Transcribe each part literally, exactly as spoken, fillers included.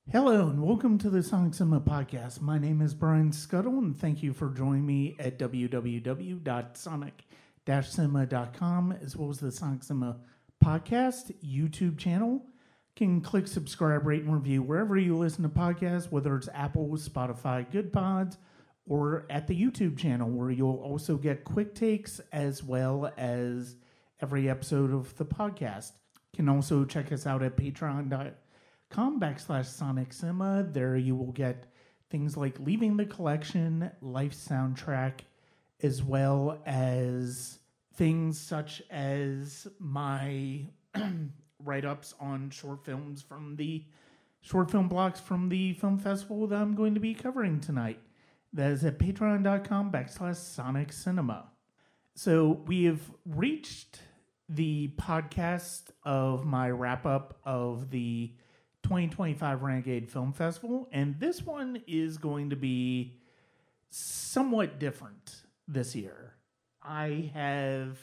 Hello and welcome to the Sonic Cinema Podcast. My name is Brian Scuttle and thank you for joining me at w w w dot sonic dash cinema dot com as well as the Sonic Cinema Podcast YouTube channel. You can click subscribe, rate, and review wherever you listen to podcasts, whether it's Apple, Spotify, Good Pods, or at the YouTube channel where you'll also get quick takes as well as every episode of the podcast. You can also check us out at patreon dot com backslash Sonic Cinema. There you will get things like Leaving the Collection, Life Soundtrack, as well as things such as my write-ups on short films from the short film blocks from the film festival that I'm going to be covering tonight. That is at patreon dot com backslash Sonic Cinema. So we have reached the podcast of my wrap-up of the twenty twenty-five Renegade Film Festival, and this one is going to be somewhat different this year. I have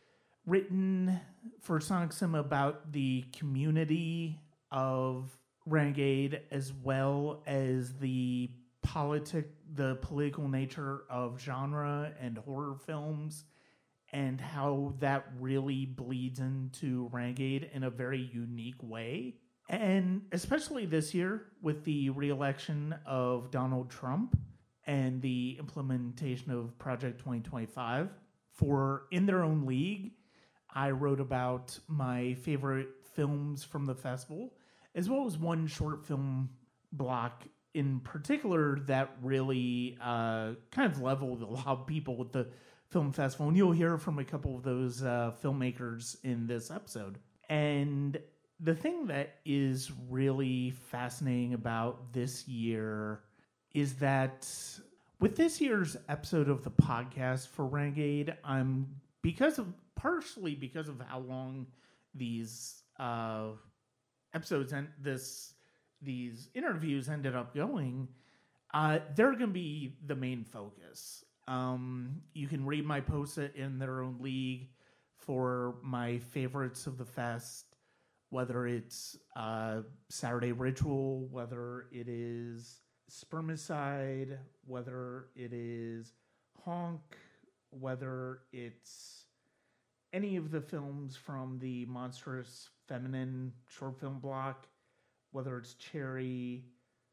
written for Sonic Cinema about the community of Renegade as well as the politic, the political nature of genre and horror films and how that really bleeds into Renegade in a very unique way. And especially this year with the re-election of Donald Trump and the implementation of Project twenty twenty-five. For In Their Own League, I wrote about my favorite films from the festival, as well as one short film block in particular that really uh, kind of leveled a lot of people with the film festival. And you'll hear from a couple of those uh, filmmakers in this episode. And the thing that is really fascinating about this year is that with this year's episode of the podcast for Renegade, I'm because of partially because of how long these uh, episodes and this these interviews ended up going, uh, they're going to be the main focus. Um, you can read my posts In Their Own League for my favorites of the fest. Whether it's uh, Saturday Ritual, whether it is Spermicide, whether it is Honk, whether it's any of the films from the Monstrous Feminine short film block, whether it's Cherry,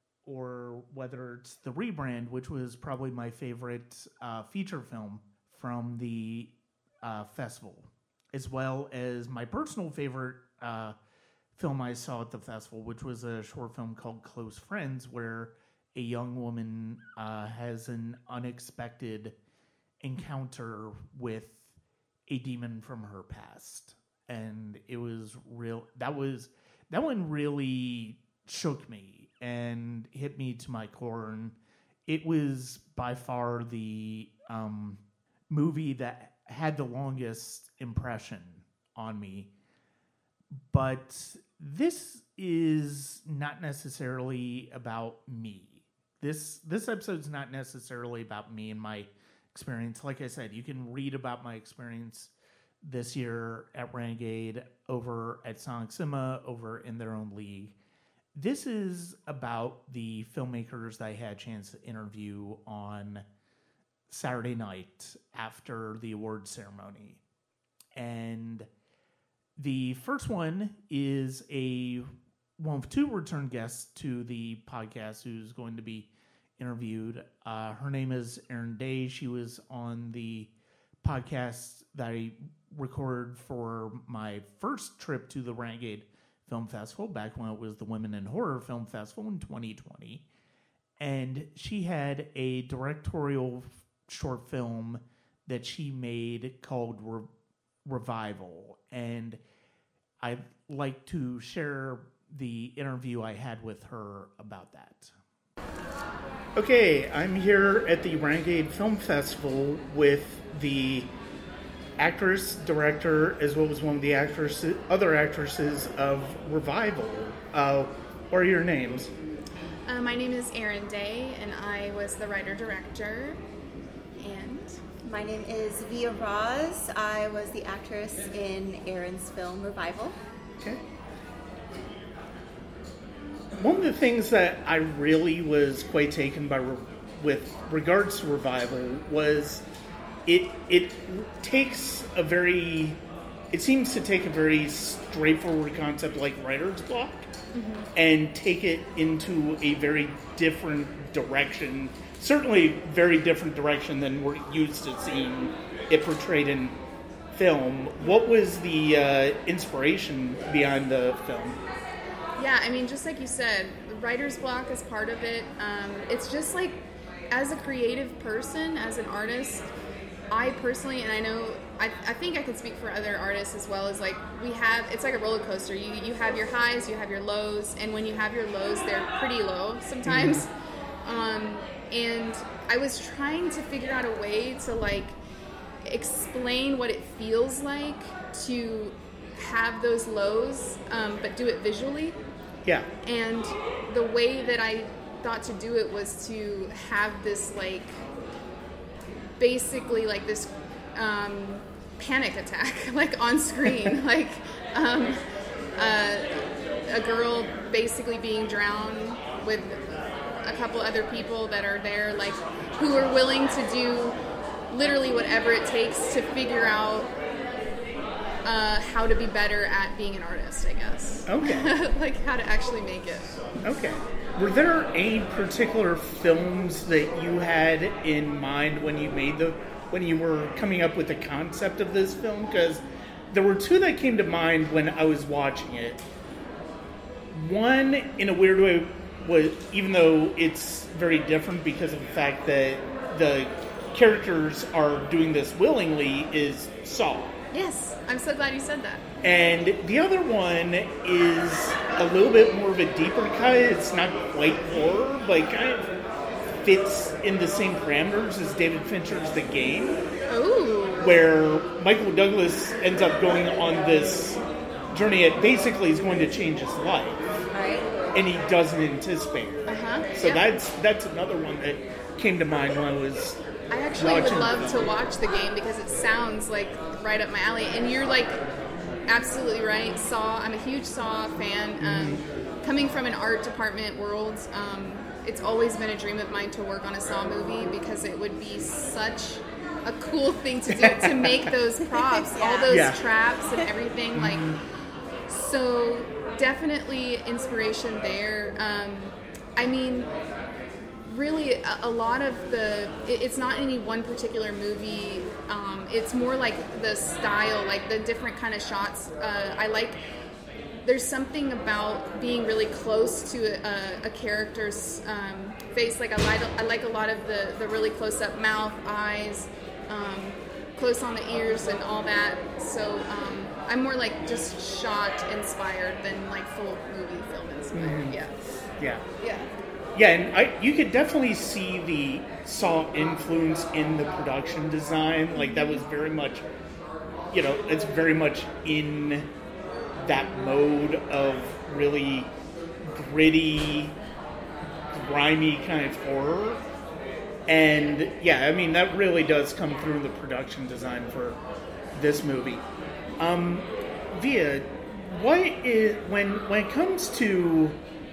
or whether it's The Rebrand, which was probably my favorite uh, feature film from the uh, festival, as well as my personal favorite uh, film I saw at the festival, which was a short film called Close Friends, where a young woman uh, has an unexpected encounter with a demon from her past. And it was real. That was, that one really shook me and hit me to my core. And it was by far the um, movie that had the longest impression on me. But this is not necessarily about me. This this episode's not necessarily about me and my experience. Like I said, you can read about my experience this year at Renegade, over at Sonic Cinema, over In Their Own League. This is about the filmmakers that I had a chance to interview on Saturday night after the awards ceremony. And the first one is a one of two return guests to the podcast who's going to be interviewed. Uh, her name is Erin Day. She was on the podcast that I recorded for my first trip to the Renegade Film Festival back when it was the Women in Horror Film Festival in twenty twenty. And she had a directorial short film that she made called Re- Revival. And I'd like to share the interview I had with her about that. Okay, I'm here at the Renegade Film Festival with the actress, director, as well as one of the actresses, other actresses of Revival. Uh, what are your names? Uh, my name is Erin Day, and I was the writer-director. And my name is Via Roz. I was the actress in Erin's film Revival. Okay. one of the things that I really was quite taken by re- with regards to Revival was it it takes a very it seems to take a very straightforward concept like writer's block mm-hmm. and take it into a very different direction, certainly very different direction than we're used to seeing it portrayed in film. What was the uh, inspiration behind the film? Yeah, I mean, just like you said, writer's block is part of it. Um, it's just like, as a creative person, as an artist, I personally, and I know, I, I think I can speak for other artists as well, is like, we have, it's like a roller coaster. You you have your highs, you have your lows, and when you have your lows, they're pretty low sometimes. Mm-hmm. Um, and I was trying to figure out a way to, like, explain what it feels like to have those lows, um, but do it visually. Yeah. And the way that I thought to do it was to have this, like, basically like this um, panic attack, like on screen, like um, uh, a girl basically being drowned with a couple other people that are there, like, who are willing to do literally whatever it takes to figure out uh, how to be better at being an artist, I guess. Okay. Like, how to actually make it. Okay. Were there any particular films that you had in mind when you made the, when you were coming up with the concept of this film? Because there were two that came to mind when I was watching it. One, in a weird way, was, even though it's very different because of the fact that the characters are doing this willingly, is Saw. Yes, I'm so glad you said that. And the other one is a little bit more of a deeper cut. It's not quite horror, but it kind of fits in the same parameters as David Fincher's The Game. Ooh. Where Michael Douglas ends up going on this journey that basically is going to change his life. Right. And he doesn't anticipate it. Uh-huh. So yep. that's that's another one that came to mind when I was I actually watching would love to watch The Game because it sounds like right up my alley. And you're like absolutely right. Saw, I'm a huge Saw fan. Um, mm-hmm. Coming from an art department world, um, it's always been a dream of mine to work on a Saw movie because it would be such a cool thing to do, to make those props, yeah. all those yeah. traps and everything. Like, so definitely inspiration there. Um, I mean, really, a, a lot of the, it, it's not any one particular movie. Um, it's more like the style, like the different kind of shots. Uh, I like, there's something about being really close to a, a character's um, face. Like I like, I like a lot of the, the really close-up mouth, eyes, um, close on the ears and all that. So um, I'm more like just shot inspired than like full movie film inspired. Mm-hmm. Yeah. Yeah. Yeah. Yeah, and I, you could definitely see the Saw influence in the production design. Like, that was very much, you know, it's very much in that mode of really gritty, grimy kind of horror. And, yeah, I mean, that really does come through the production design for this movie. Um, Via, what is, when, when it comes to...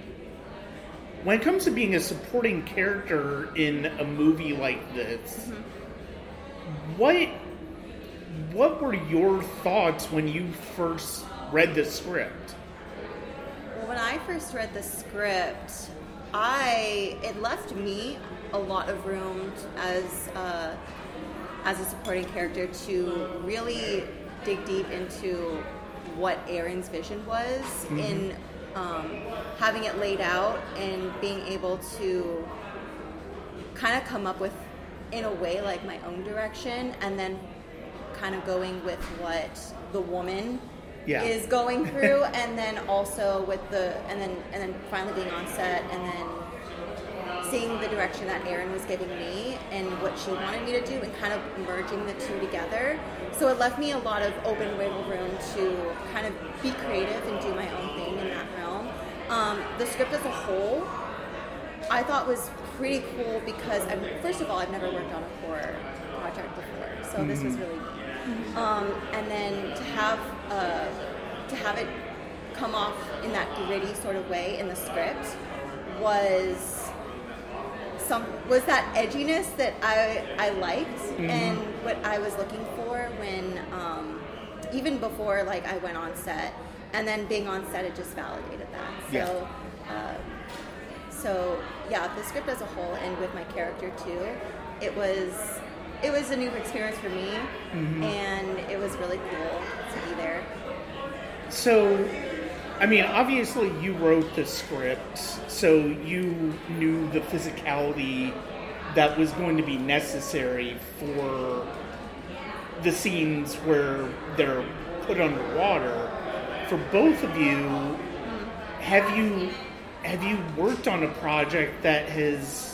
When it comes to being a supporting character in a movie like this, mm-hmm. what what were your thoughts when you first read the script? Well, when I first read the script, I it left me a lot of room as uh, as a supporting character to really dig deep into what Aaron's vision was mm-hmm. in. Um, having it laid out and being able to kind of come up with, in a way, like my own direction, and then kind of going with what the woman yeah. is going through, and then also with the, and then and then finally being on set, and then seeing the direction that Erin was giving me and what she wanted me to do, and kind of merging the two together. So it left me a lot of open wiggle room to kind of be creative and do my own thing in that realm. Um, the script as a whole, I thought was pretty cool because, I've, first of all, I've never worked on a horror project before, so mm-hmm. this was really neat. Um, and then to have uh, to have it come off in that gritty sort of way in the script was some was that edginess that I I liked mm-hmm. and what I was looking for when um, even before like I went on set, and then being on set it just validated that. So. Yeah. Uh, So yeah, the script as a whole, and with my character too, it was it was a new experience for me, mm-hmm. and it was really cool to be there. So, I mean, obviously you wrote the script, so you knew the physicality that was going to be necessary for the scenes where they're put underwater. For both of you, mm-hmm. have you... Have you worked on a project that has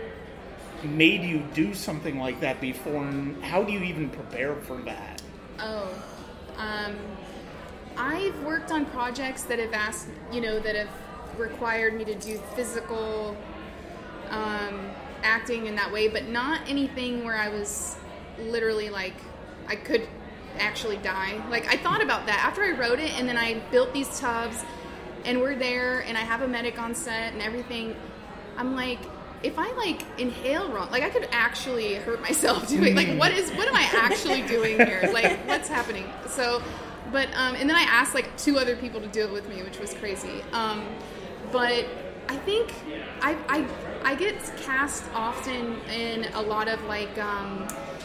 made you do something like that before, and how do you even prepare for that? Oh, um, I've worked on projects that have asked, you know, that have required me to do physical um, acting in that way, but not anything where I was literally like, I could actually die. Like, I thought about that after I wrote it, and then I built these tubs, and we're there, and I have a medic on set and everything. I'm like, if I like inhale wrong, like I could actually hurt myself doing. Like, what is, what am I actually doing here? Like, what's happening? So, but um, and then I asked like two other people to do it with me, which was crazy. Um, but I think I I I get cast often in a lot of like um,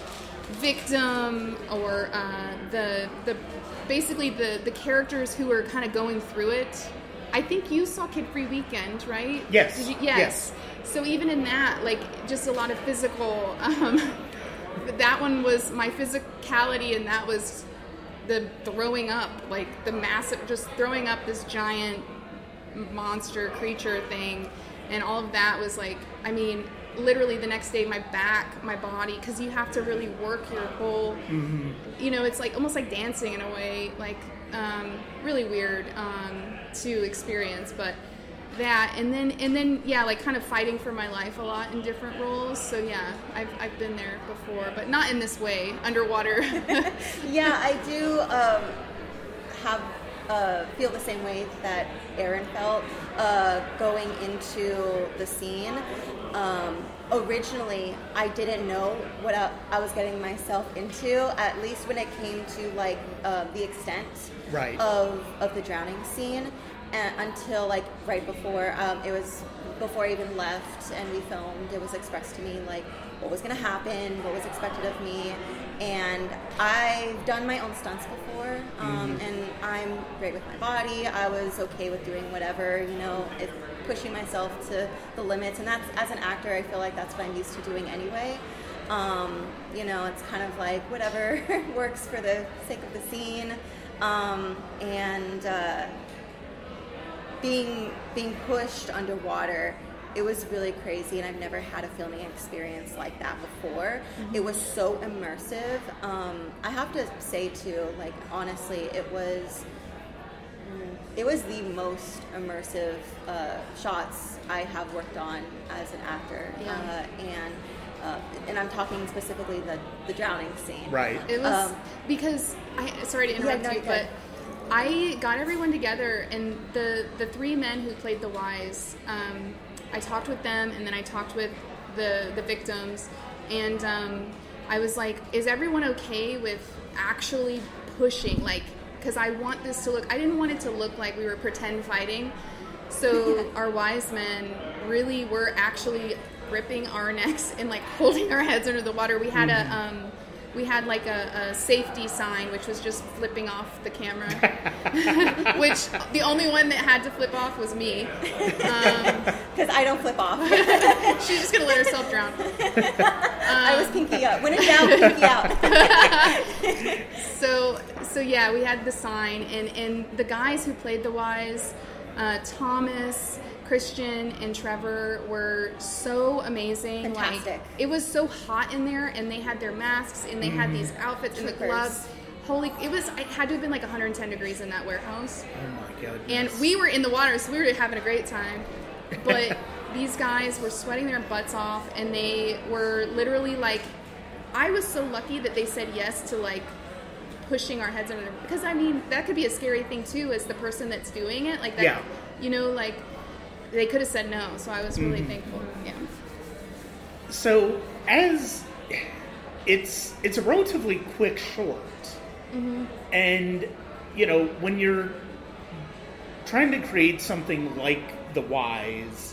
victim or uh, the the basically the the characters who are kind of going through it. I think you saw Kid Free Weekend, right? Yes. Did you? Yes. yes. So even in that, like, just a lot of physical, um, that one was my physicality, and that was the throwing up, like, the massive, just throwing up this giant monster creature thing, and all of that was, like, I mean, literally the next day, my back, my body, because you have to really work your whole, mm-hmm. you know, it's like, almost like dancing in a way, like, um, really weird, um, to experience, but that, and then, and then, yeah, like kind of fighting for my life a lot in different roles. So yeah, I've I've been there before, but not in this way, underwater. Yeah, I do um, have uh, feel the same way that Aaron felt uh, going into the scene. Um, originally, I didn't know what I, I was getting myself into, at least when it came to like uh, the extent right. of of the drowning scene. And until like right before um, it was before I even left and we filmed, it was expressed to me like what was going to happen, what was expected of me, and I've done my own stunts before, um, mm-hmm. and I'm great with my body. I was okay with doing whatever, you know, if pushing myself to the limits, and that's, as an actor, I feel like that's what I'm used to doing anyway. Um, you know, it's kind of like whatever works for the sake of the scene, um, and uh, being being pushed underwater, it was really crazy, and I've never had a filming experience like that before. Mm-hmm. It was so immersive. Um, I have to say too, like honestly, it was it was the most immersive uh, shots I have worked on as an actor, yeah. uh, and uh, and I'm talking specifically the the drowning scene. Right. It was um, because I sorry to interrupt yeah, no, you, but. I got everyone together, and the, the three men who played the Wise, um, I talked with them, and then I talked with the, the victims, and um, I was like, is everyone okay with actually pushing? Like, because I want this to look, I didn't want it to look like we were pretend fighting, so our Wise men really were actually gripping our necks and like holding our heads under the water. We had mm-hmm. a... Um, We had like a, a safety sign, which was just flipping off the camera, which the only one that had to flip off was me. Because um, I don't flip off. She's just going to let herself drown. Um, I was pinky up. When in doubt, pinky out. so, so yeah, we had the sign, and, and the guys who played the Wise, uh, Thomas, Christian, and Trevor were so amazing. Fantastic. Like, it was so hot in there, and they had their masks, and they mm. had these outfits and the gloves. Holy, it was, it had to have been like one hundred ten degrees in that warehouse. Oh my God. And we were in the water, so we were having a great time. But these guys were sweating their butts off, and they were literally like, I was so lucky that they said yes to like pushing our heads under, because I mean that could be a scary thing too as the person that's doing it, like that, yeah. you know, like they could have said no, so I was really mm-hmm. thankful. Yeah. So as it's it's a relatively quick short, mm-hmm. and you know, when you're trying to create something like The Wise,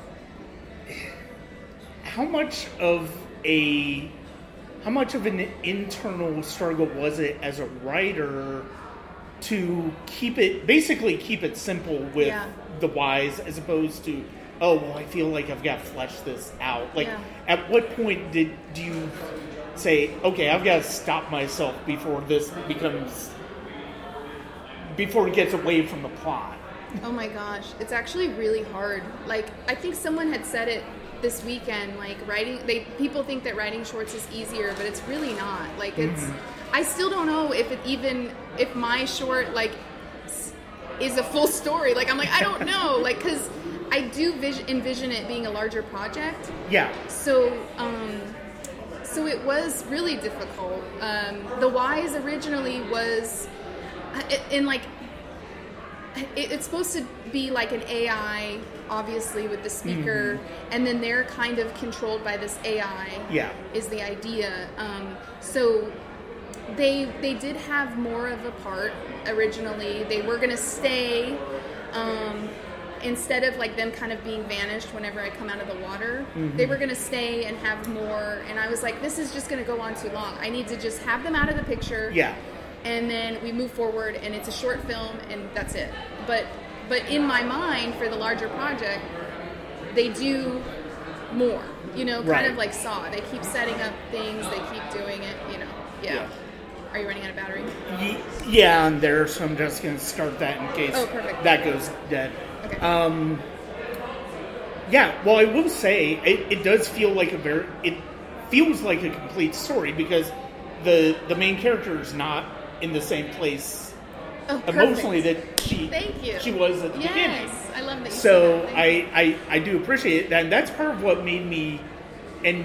how much of a how much of an internal struggle was it as a writer to keep it basically keep it simple with yeah. The Wise, as opposed to, oh well, I feel like I've got to flesh this out. Like, yeah. at what point did do you say, okay, I've got to stop myself before this becomes before it gets away from the plot? Oh my gosh, it's actually really hard. Like, I think someone had said it this weekend, like writing, they people think that writing shorts is easier, but it's really not. Like, it's, mm-hmm. I still don't know if it even, if my short, like, is a full story. Like, I'm like, I don't know. Like, because I do vis- envision it being a larger project. Yeah. So, um, so it was really difficult. Um, The Wise originally was, in like, it, it's supposed to be like an A I, obviously, with the speaker, mm-hmm. and then they're kind of controlled by this A I. Yeah. Is the idea. Um, so they they did have more of a part originally. They were going to stay, um, instead of like them kind of being vanished whenever I come out of the water. Mm-hmm. They were going to stay and have more. And I was like, this is just going to go on too long. I need to just have them out of the picture. Yeah. And then we move forward, and it's a short film, and that's it. But but in my mind, for the larger project, they do more. You know, kind right. of like Saw. They keep setting up things. They keep doing it. You know. Yeah. yeah. Are you running out of battery? Yeah, I'm there, so I'm just going to start that in case oh, perfect. that goes dead. Okay. Um. Yeah. Well, I will say it, it does feel like a very. It feels like a complete story because the the main character is not in the same place oh, emotionally that she Thank you. she was at the yes, beginning. Yes, I love that you So said that. I, I, I do appreciate it, and that's part of what made me, and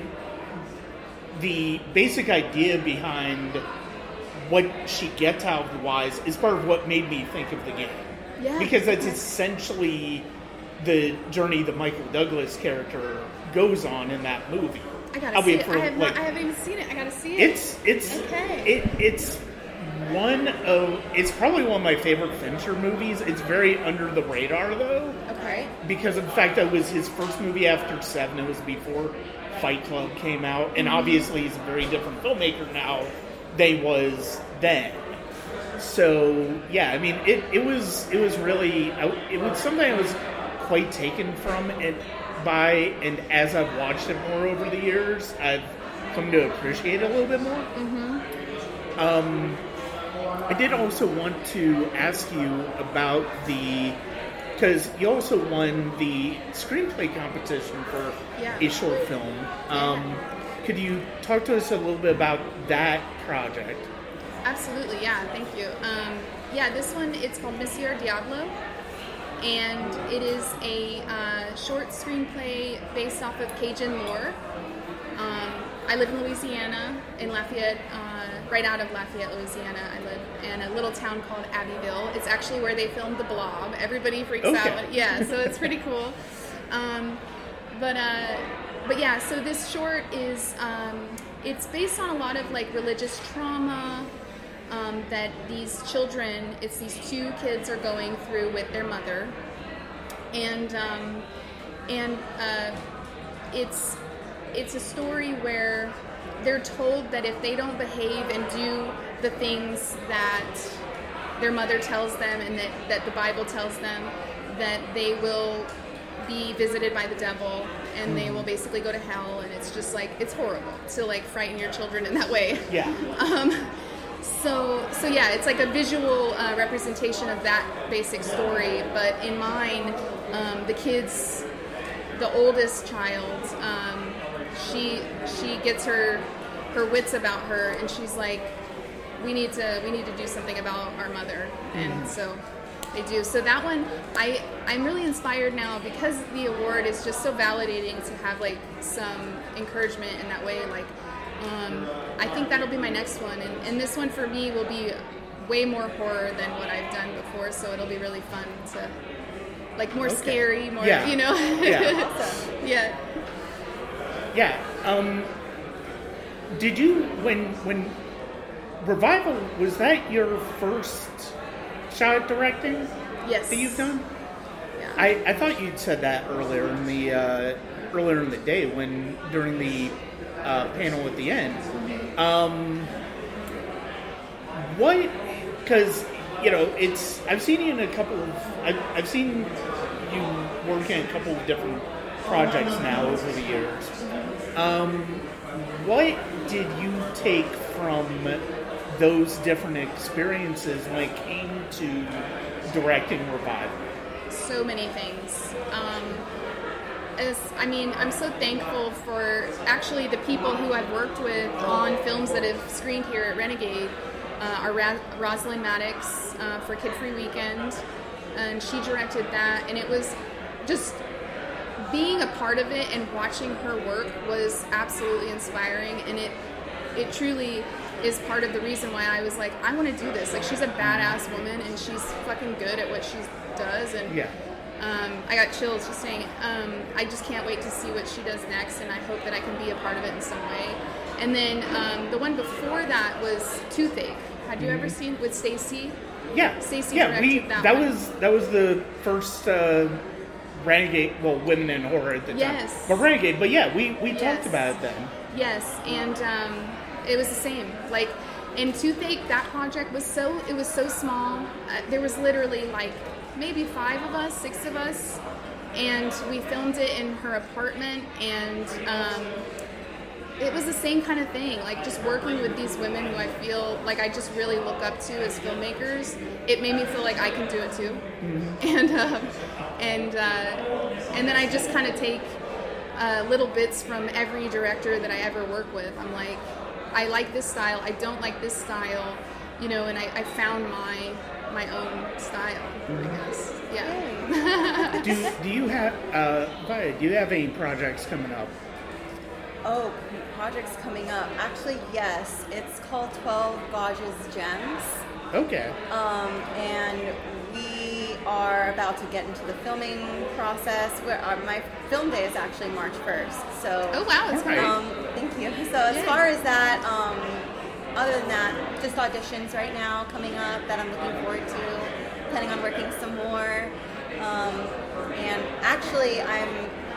the basic idea behind what she gets out of The Wise is part of what made me think of the game. Yeah. Because that's essentially the journey that Michael Douglas character goes on in that movie. I gotta see it. For, I, have like, not, I haven't even seen it. I gotta see it. It's it's okay. it, it's one of it's probably one of my favorite Fincher movies. It's very under the radar though. Okay. Because of the fact that it was his first movie after Seven. It was before Fight Club came out, and mm-hmm. obviously he's a very different filmmaker now than he was then. So yeah, I mean it, it was it was really it was something I was quite taken from it by, and as I've watched it more over the years, I've come to appreciate it a little bit more. Mm-hmm. Um, I did also want to ask you about the, because you also won the screenplay competition for yeah. a short film. Um, yeah. Could you talk to us a little bit about that project? Absolutely, yeah, thank you. Um, yeah, this one, it's called Monsieur Diablo, and it is a uh, short screenplay based off of Cajun lore. Um, I live in Louisiana, in Lafayette, uh, right out of Lafayette, Louisiana. I live in a little town called Abbeville. It's actually where they filmed The Blob. Everybody freaks okay. out. When, yeah, so it's pretty cool. Um, but uh, but yeah, so this short is, um, it's based on a lot of like religious trauma um, that these children, it's these two kids are going through with their mother. And, um, and uh, it's... It's a story where they're told that if they don't behave and do the things that their mother tells them and that, that the Bible tells them, that they will be visited by the devil and they will basically go to hell. And it's just like, it's horrible to like frighten your children in that way. Yeah. Um, so, so yeah, it's like a visual uh, representation of that basic story. But in mine, um, the kids, the oldest child, um, she she gets her her wits about her, and she's like, we need to we need to do something about our mother. And mm-hmm. so they do. So that one, I I'm really inspired now because the award is just so validating to have like some encouragement in that way. Like Um, I think that'll be my next one, and, and this one for me will be way more horror than what I've done before, so it'll be really fun to, like, more Okay. scary, more, Yeah. you know? Yeah. So, yeah. Yeah. Um, did you, when, when Revival, was that your first shot at directing Yes. that you've done? Yeah. I, I thought you'd said that earlier in the uh, earlier in the day when during the uh, panel at the end. Um, what? Because you know, it's I've seen you in a couple of I've, I've seen you working in a couple of different projects now over the years. Um, what did you take from those different experiences when it came to directing Revival? So many things. Um, as I mean, I'm so thankful for actually the people who I've worked with on films that have screened here at Renegade. Uh, are Ra- Rosalind Maddox uh, for Kid Free Weekend, and she directed that, and it was just being a part of it and watching her work was absolutely inspiring, and it it truly is part of the reason why I was like, I want to do this. Like, she's a badass woman, and she's fucking good at what she does, and Yeah. um, I got chills just saying, um, I just can't wait to see what she does next, and I hope that I can be a part of it in some way. And then um, the one before that was Toothache. Had you ever seen with Stacy? Yeah, Stacey yeah. We directed that that one. was that was the first uh, Renegade. Well, Women in Horror at the time. Yes. But Renegade. But yeah, we, we Yes. talked about it then. Yes, and um, it was the same. Like in Toothache, that project was so it was so small. Uh, there was literally like maybe five of us, six of us, and we filmed it in her apartment. And um, it was the same kind of thing. Like just working with these women who I feel like I just really look up to as filmmakers. It made me feel like I can do it too. Mm-hmm. And um, and uh, and then I just kind of take. Uh, little bits from every director that I ever work with. I'm like, I like this style, I don't like this style, you know, and I, I found my my own style, I guess. Yeah. do do you have uh, Via, do you have any projects coming up? Oh, projects coming up. Actually, yes. It's called twelve Gauges Gems. Okay. Um, and we are about to get into the filming process. Where our, my film day is actually March first. So, Oh wow, it's Right. um, thank you. So as Yay. far as that, um, other than that, just auditions right now coming up that I'm looking forward to. Planning on working some more. Um, and actually, I'm.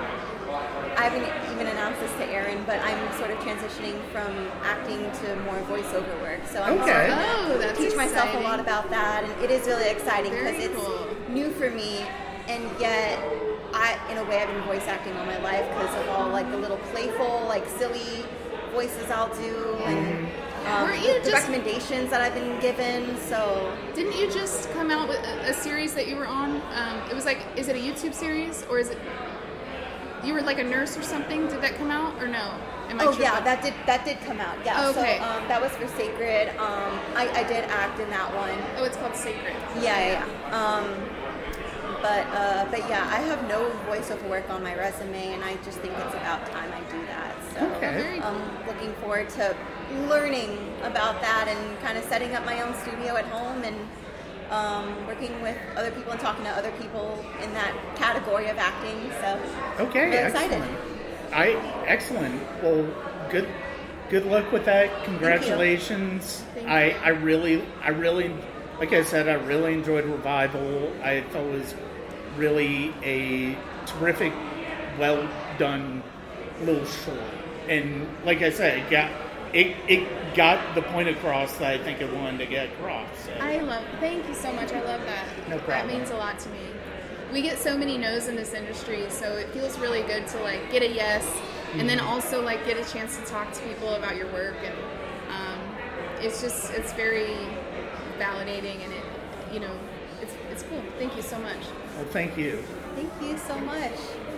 I haven't even announced this to Aaron, but I'm sort of transitioning from acting to more voiceover work. So I'm Okay. starting Oh, to that's teach myself a exciting. lot about that, and it is really exciting because Very it's cool. new for me, and yet I, in a way, I've been voice acting all my life because of all like the little playful, like silly voices I'll do, and um, Weren't you the, the just- recommendations that I've been given. So Didn't you just come out with a, a series that you were on? Um, it was like, is it a YouTube series or is it? You were like a nurse or something. Did that come out or no? Am I oh tripping? yeah, that did that did come out. Yeah, Okay. so um, that was for Sacred. Um, I, I did act in that one. Oh, it's called Sacred. Yeah, yeah, yeah. Um, but uh, but yeah, I have no voiceover work on my resume, and I just think it's about time I do that. So Okay. Very cool. I'm looking forward to learning about that and kind of setting up my own studio at home and um, working with other people and talking to other people in that category of acting. So Okay. I'm Excellent. excited. I excellent. Well, good. Good luck with that. Congratulations. Thank I, you. I really, I really, like I said, I really enjoyed Revival. I thought it was really a terrific, well done little short. And like I said, it got it, it got the point across that I think it wanted to get across. So. I love. Thank you so much. I love that. No problem. That means a lot to me. We get so many no's in this industry, so it feels really good to like get a yes, and then also like get a chance to talk to people about your work, and um, it's just it's very validating, and it you know it's it's cool. Thank you so much. Well, thank you. Thank you so much.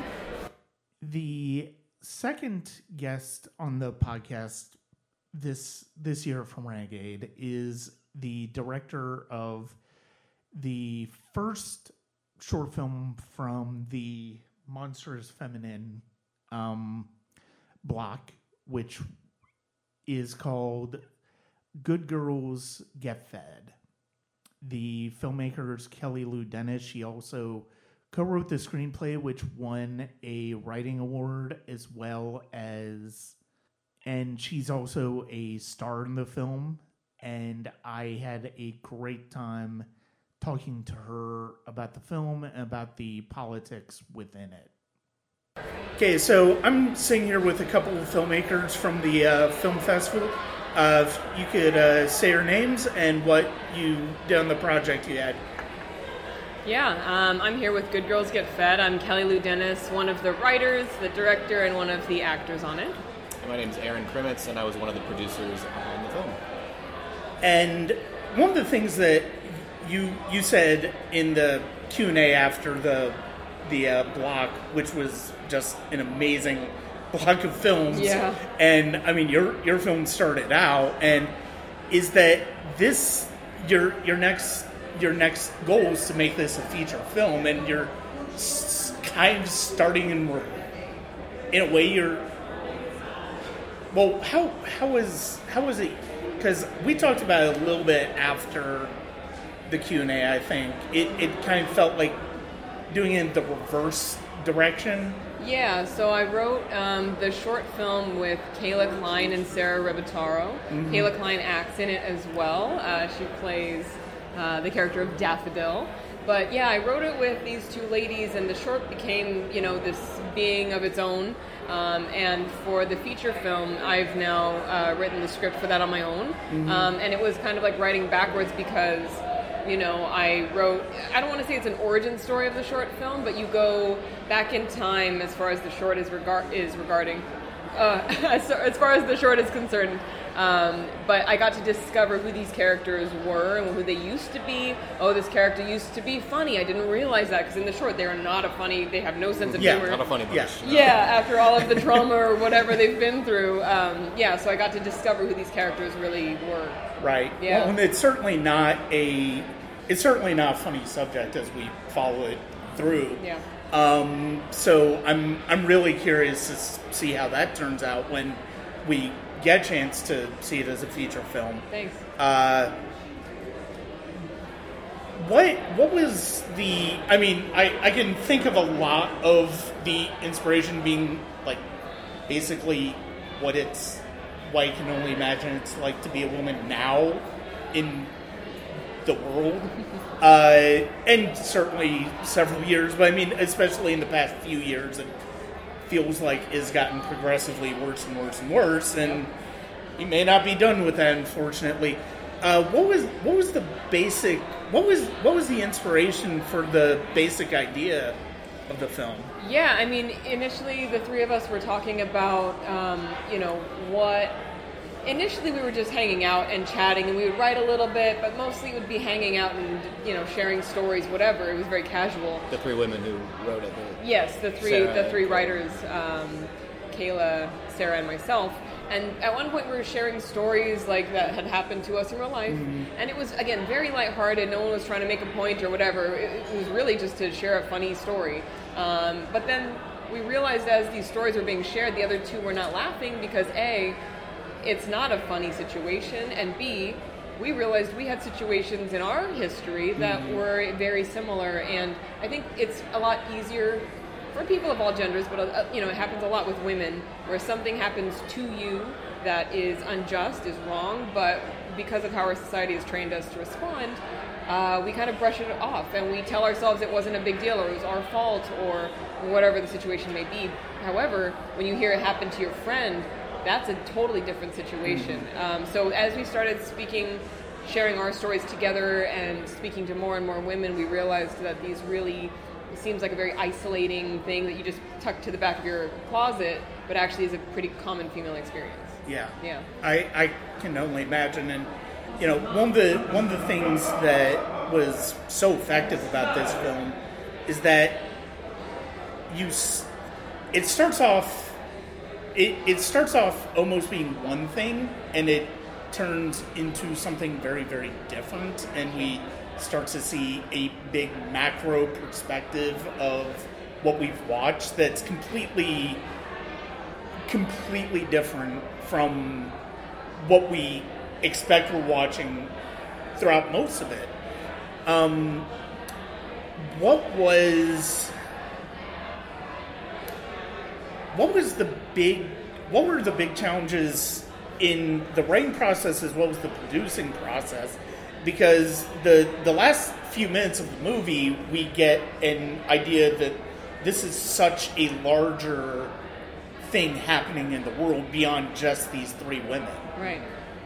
The second guest on the podcast this this year from Renegade is the director of the first short film from the Monstrous Feminine um, block, which is called Good Girls Get Fed. The filmmaker is Kelly Lou Dennis. She also co-wrote the screenplay, which won a writing award, as well as, and she's also a star in the film. And I had a great time talking to her about the film and about the politics within it. Okay, so I'm sitting here with a couple of filmmakers from the uh, film festival. Uh, if you could uh, say your names and what you did on the project you had. Yeah, um, I'm here with Good Girls Get Fed. I'm Kelly Lou Dennis, one of the writers, the director, and one of the actors on it. My name is Aaron Krimitz, and I was one of the producers on the film. And one of the things that you you said in the Q and A after the the uh, block, which was just an amazing block of films. Yeah. And I mean, your your film started out, and is that this your your next your next goal is to make this a feature film, and you're s- kind of starting in in a way you're. Well, how how is how is it? Because we talked about it a little bit after the Q and A. I think it it kind of felt like doing it in the reverse direction. Yeah, so I wrote um, the short film with Kayla Klein and Sarah Rebataro. Mm-hmm. Kayla Klein acts in it as well. Uh, she plays uh, the character of Daffodil. But yeah, I wrote it with these two ladies, and the short became, you know, this being of its own. Um, and for the feature film, I've now uh, written the script for that on my own. Mm-hmm. Um, and it was kind of like writing backwards because, you know, I wrote, I don't want to say it's an origin story of the short film, but you go back in time as far as the short is, regar- is regarding, uh, as, as far as the short is concerned. Um, but I got to discover who these characters were and who they used to be. Oh, this character used to be funny. I didn't realize that because in the short they are not a funny, they have no sense of yeah, humor. Not a funny bunch. Yeah. No. Yeah, after all of the trauma or whatever they've been through. Um, yeah, so I got to discover who these characters really were. Right. Yeah. Well, and it's certainly not a it's certainly not a funny subject as we follow it through. Yeah. Um, so I'm I'm really curious to see how that turns out when we get a chance to see it as a feature film. Thanks. Uh, what what was the? I mean, I, I can think of a lot of the inspiration being like basically what it's what I can only imagine it's like to be a woman now in the world, uh, and certainly several years. But I mean, especially in the past few years, it feels like it's gotten progressively worse and worse and worse. And you may not be done with that, unfortunately. Uh, what was what was the basic? What was what was the inspiration for the basic idea of the film? Yeah, I mean, initially the three of us were talking about, um, you know, what. Initially, we were just hanging out and chatting, and we would write a little bit, but mostly it would be hanging out and, you know, sharing stories, whatever. It was very casual. The three women who wrote it. The yes, the three Sarah the three and writers, um, Kayla, Sarah, and myself. And at one point, we were sharing stories like that had happened to us in real life, mm-hmm. and it was again very lighthearted. No one was trying to make a point or whatever. It, it was really just to share a funny story. Um, but then we realized as these stories were being shared, the other two were not laughing because A, it's not a funny situation, and B, we realized we had situations in our history that mm-hmm. were very similar, and I think it's a lot easier for people of all genders, but uh, you know, it happens a lot with women, where something happens to you that is unjust, is wrong, but because of how our society has trained us to respond, uh, we kind of brush it off, and we tell ourselves it wasn't a big deal, or it was our fault, or whatever the situation may be. However, when you hear it happen to your friend, that's a totally different situation. Mm-hmm. Um, so as we started speaking, sharing our stories together and speaking to more and more women, we realized that these really it seems like a very isolating thing that you just tuck to the back of your closet, but actually is a pretty common female experience. Yeah. Yeah. I, I can only imagine. And, you know, one of the one of the things that was so effective about this film is that you it starts off It, it starts off almost being one thing, and it turns into something very, very different, and we start to see a big macro perspective of what we've watched that's completely, completely different from what we expect we're watching throughout most of it. Um, what was what was the big what were the big challenges in the writing process as well as the producing process? Because the the last few minutes of the movie, we get an idea that this is such a larger thing happening in the world beyond just these three women. Right.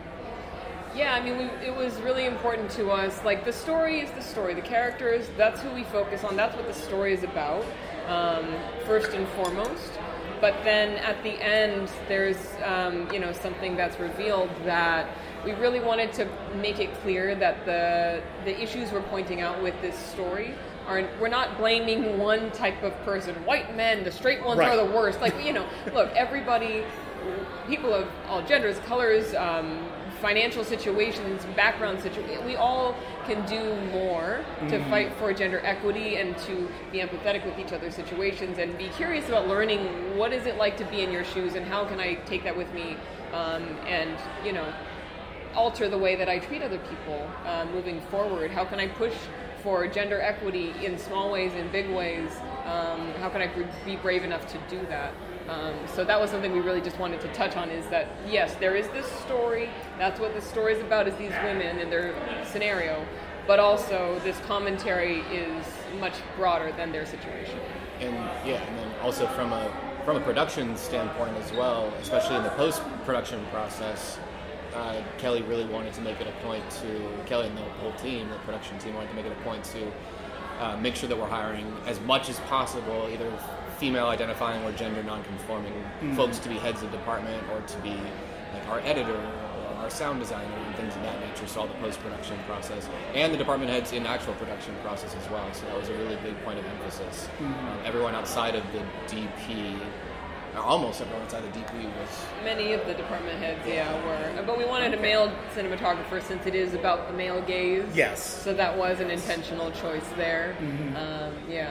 Yeah, I mean, we, it was really important to us. Like, the story is the story. The characters, that's who we focus on. That's what the story is about, um, first and foremost. But then at the end, there's, um, you know, something that's revealed that we really wanted to make it clear that the the issues we're pointing out with this story are, we're not blaming one type of person. White men, the straight ones right. are the worst. Like, you know, look, everybody, people of all genders, colors, um, financial situations, background situations, we all can do more mm-hmm. to fight for gender equity and to be empathetic with each other's situations and be curious about learning what is it like to be in your shoes and how can I take that with me um, and, you know, alter the way that I treat other people uh, moving forward. How can I push for gender equity in small ways, in big ways? Um, how can I be brave enough to do that? Um, so that was something we really just wanted to touch on, is that, yes, there is this story. That's what the story is about, is these women and their scenario. But also this commentary is much broader than their situation. And yeah, and then also from a from a production standpoint as well, especially in the post-production process, Uh, Kelly really wanted to make it a point to, Kelly and the whole team, the production team, wanted to make it a point to uh, make sure that we're hiring as much as possible, either female identifying or gender non-conforming mm-hmm. folks to be heads of department or to be like our editor or our sound designer and things of that nature, so all the post-production process, and the department heads in actual production process as well. So that was a really big point of emphasis. Mm-hmm. Um, everyone outside of the D P, almost everyone inside the D P was... Many of the department heads, yeah, were. But we wanted a male cinematographer since it is about the male gaze. Yes. So that was an intentional choice there. Mm-hmm. Um, yeah.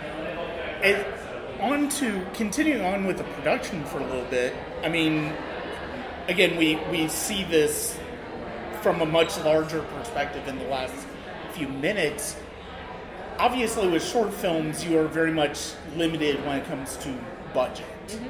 And on to, continuing on with the production for a little bit, I mean, again, we, we see this from a much larger perspective in the last few minutes. Obviously, with short films, you are very much limited when it comes to budget. Mm-hmm.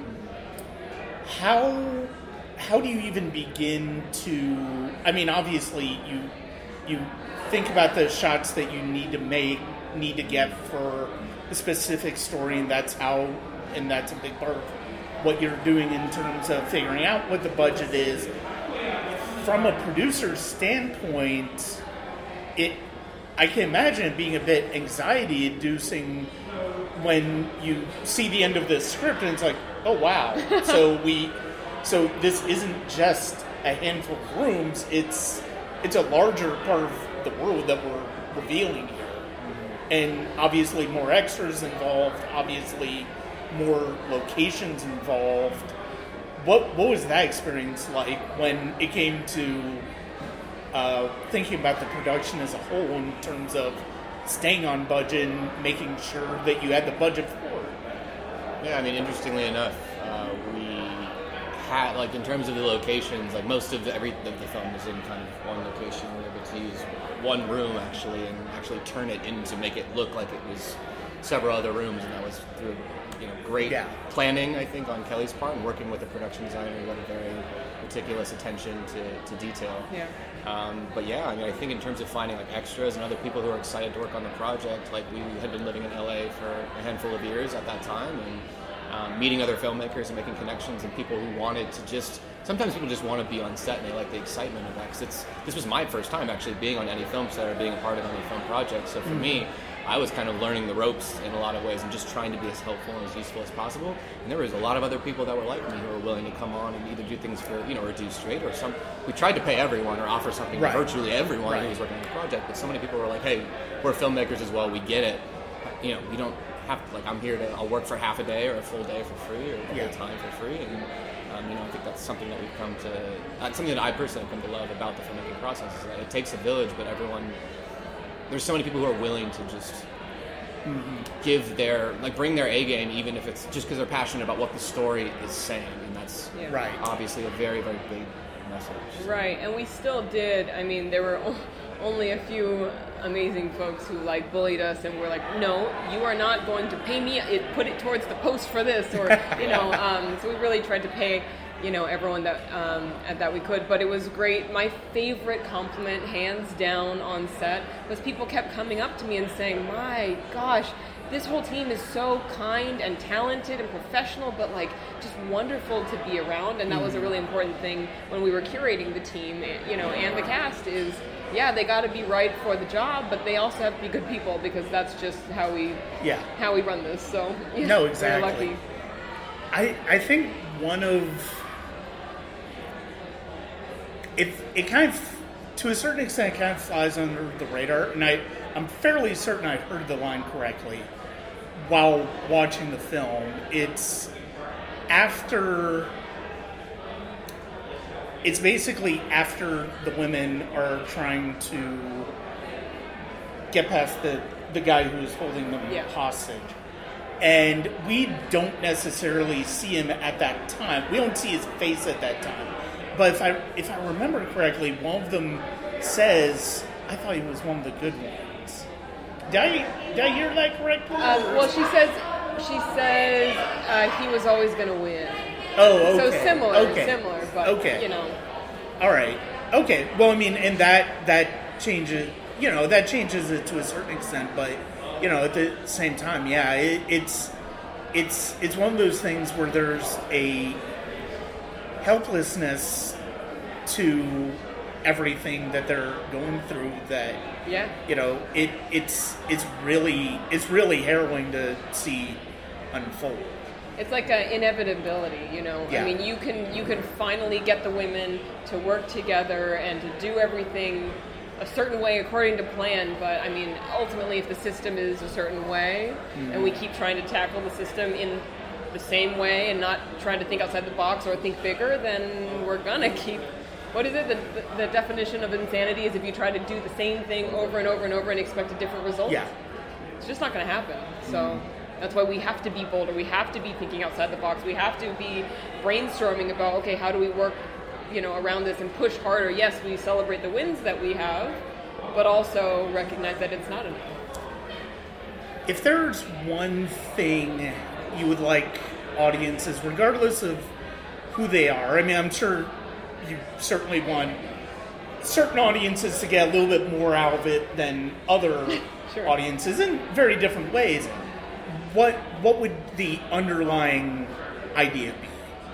How how do you even begin to? I mean, obviously, you you think about the shots that you need to make, need to get for a specific story, and that's how, and that's a big part of what you're doing in terms of figuring out what the budget is. From a producer's standpoint, it I can imagine it being a bit anxiety-inducing when you see the end of the script and it's like, oh wow, so we, so this isn't just a handful of rooms, it's it's a larger part of the world that we're revealing here. Mm-hmm. And obviously more extras involved, obviously more locations involved. What what was that experience like when it came to uh, thinking about the production as a whole in terms of staying on budget and making sure that you had the budget for it? Yeah, I mean, interestingly enough, uh, we had, like, in terms of the locations, like, most of the, every, the, the film was in kind of one location. We were able to use one room, actually, and actually turn it in to make it look like it was several other rooms, and that was through, you know, great yeah. planning, I think, on Kelly's part, and working with the production designer who had a very meticulous attention to, to detail. Yeah. Um, but yeah, I mean, I think in terms of finding like extras and other people who are excited to work on the project, like we had been living in L A for a handful of years at that time, and um, meeting other filmmakers and making connections and people who wanted to just, sometimes people just want to be on set and they like the excitement of that, because it's, this was my first time actually being on any film set or being a part of any film project, so for mm-hmm. me, I was kind of learning the ropes in a lot of ways and just trying to be as helpful and as useful as possible. And there was a lot of other people that were like me who were willing to come on and either do things for, you know, reduced rate or some. We tried to pay everyone or offer something right. to virtually everyone right. who was working on the project. But so many people were like, hey, we're filmmakers as well. We get it. You know, we don't have to, like, I'm here to, I'll work for half a day or a full day for free or a yeah. whole time for free. And, um, you know, I think that's something that we've come to, that's something that I personally have come to love about the filmmaking process is that it takes a village, but everyone, there's so many people who are willing to just mm-hmm. give their, like, bring their A game, even if it's just because they're passionate about what the story is saying, and that's yeah. right. obviously a very, very big message. Right, and we still did. I mean, there were o- only a few amazing folks who like bullied us and were like, no, you are not going to pay me, it, put it towards the post for this, or, you know, um, so we really tried to pay, you know, everyone that um, that we could, but it was great. My favorite compliment, hands down, on set was people kept coming up to me and saying, my gosh, this whole team is so kind and talented and professional, but like just wonderful to be around. And that was a really important thing when we were curating the team, you know, and the cast is, yeah, they got to be right for the job, but they also have to be good people, because that's just how we Yeah. how we run this. So yeah, No, we're exactly. lucky. I I think one of it it kind of, to a certain extent, kind of flies under the radar, and I I'm fairly certain I heard the line correctly while watching the film. It's after. It's basically after the women are trying to get past the, the guy who's holding them Yeah. hostage. And we don't necessarily see him at that time. We don't see his face at that time. But if I if I remember correctly, one of them says, I thought he was one of the good ones. Did I, did I hear that correctly? Uh, well, she says she says uh, he was always going to win. oh, okay. So similar, okay. similar, but Okay. you know. All right. Okay. Well, I mean, and that that changes. You know, that changes it to a certain extent, but you know, at the same time, yeah, it, it's it's it's one of those things where there's a helplessness to everything that they're going through. That Yeah. you know, it it's it's really it's really harrowing to see unfold. It's like an inevitability, you know. Yeah. I mean, you can you can finally get the women to work together and to do everything a certain way according to plan, but I mean, ultimately, if the system is a certain way, mm-hmm. and we keep trying to tackle the system in the same way and not trying to think outside the box or think bigger, then we're gonna keep. What is it? The, the, the definition of insanity is if you try to do the same thing over and over and over and expect a different result. Yeah. It's just not going to happen. So mm-hmm. that's why we have to be bolder. We have to be thinking outside the box. We have to be brainstorming about, okay, how do we work, you know, around this and push harder? Yes, we celebrate the wins that we have, but also recognize that it's not enough. If there's one thing you would like audiences, regardless of who they are, I mean, I'm sure you certainly want certain audiences to get a little bit more out of it than other sure. audiences in very different ways. What what would the underlying idea be?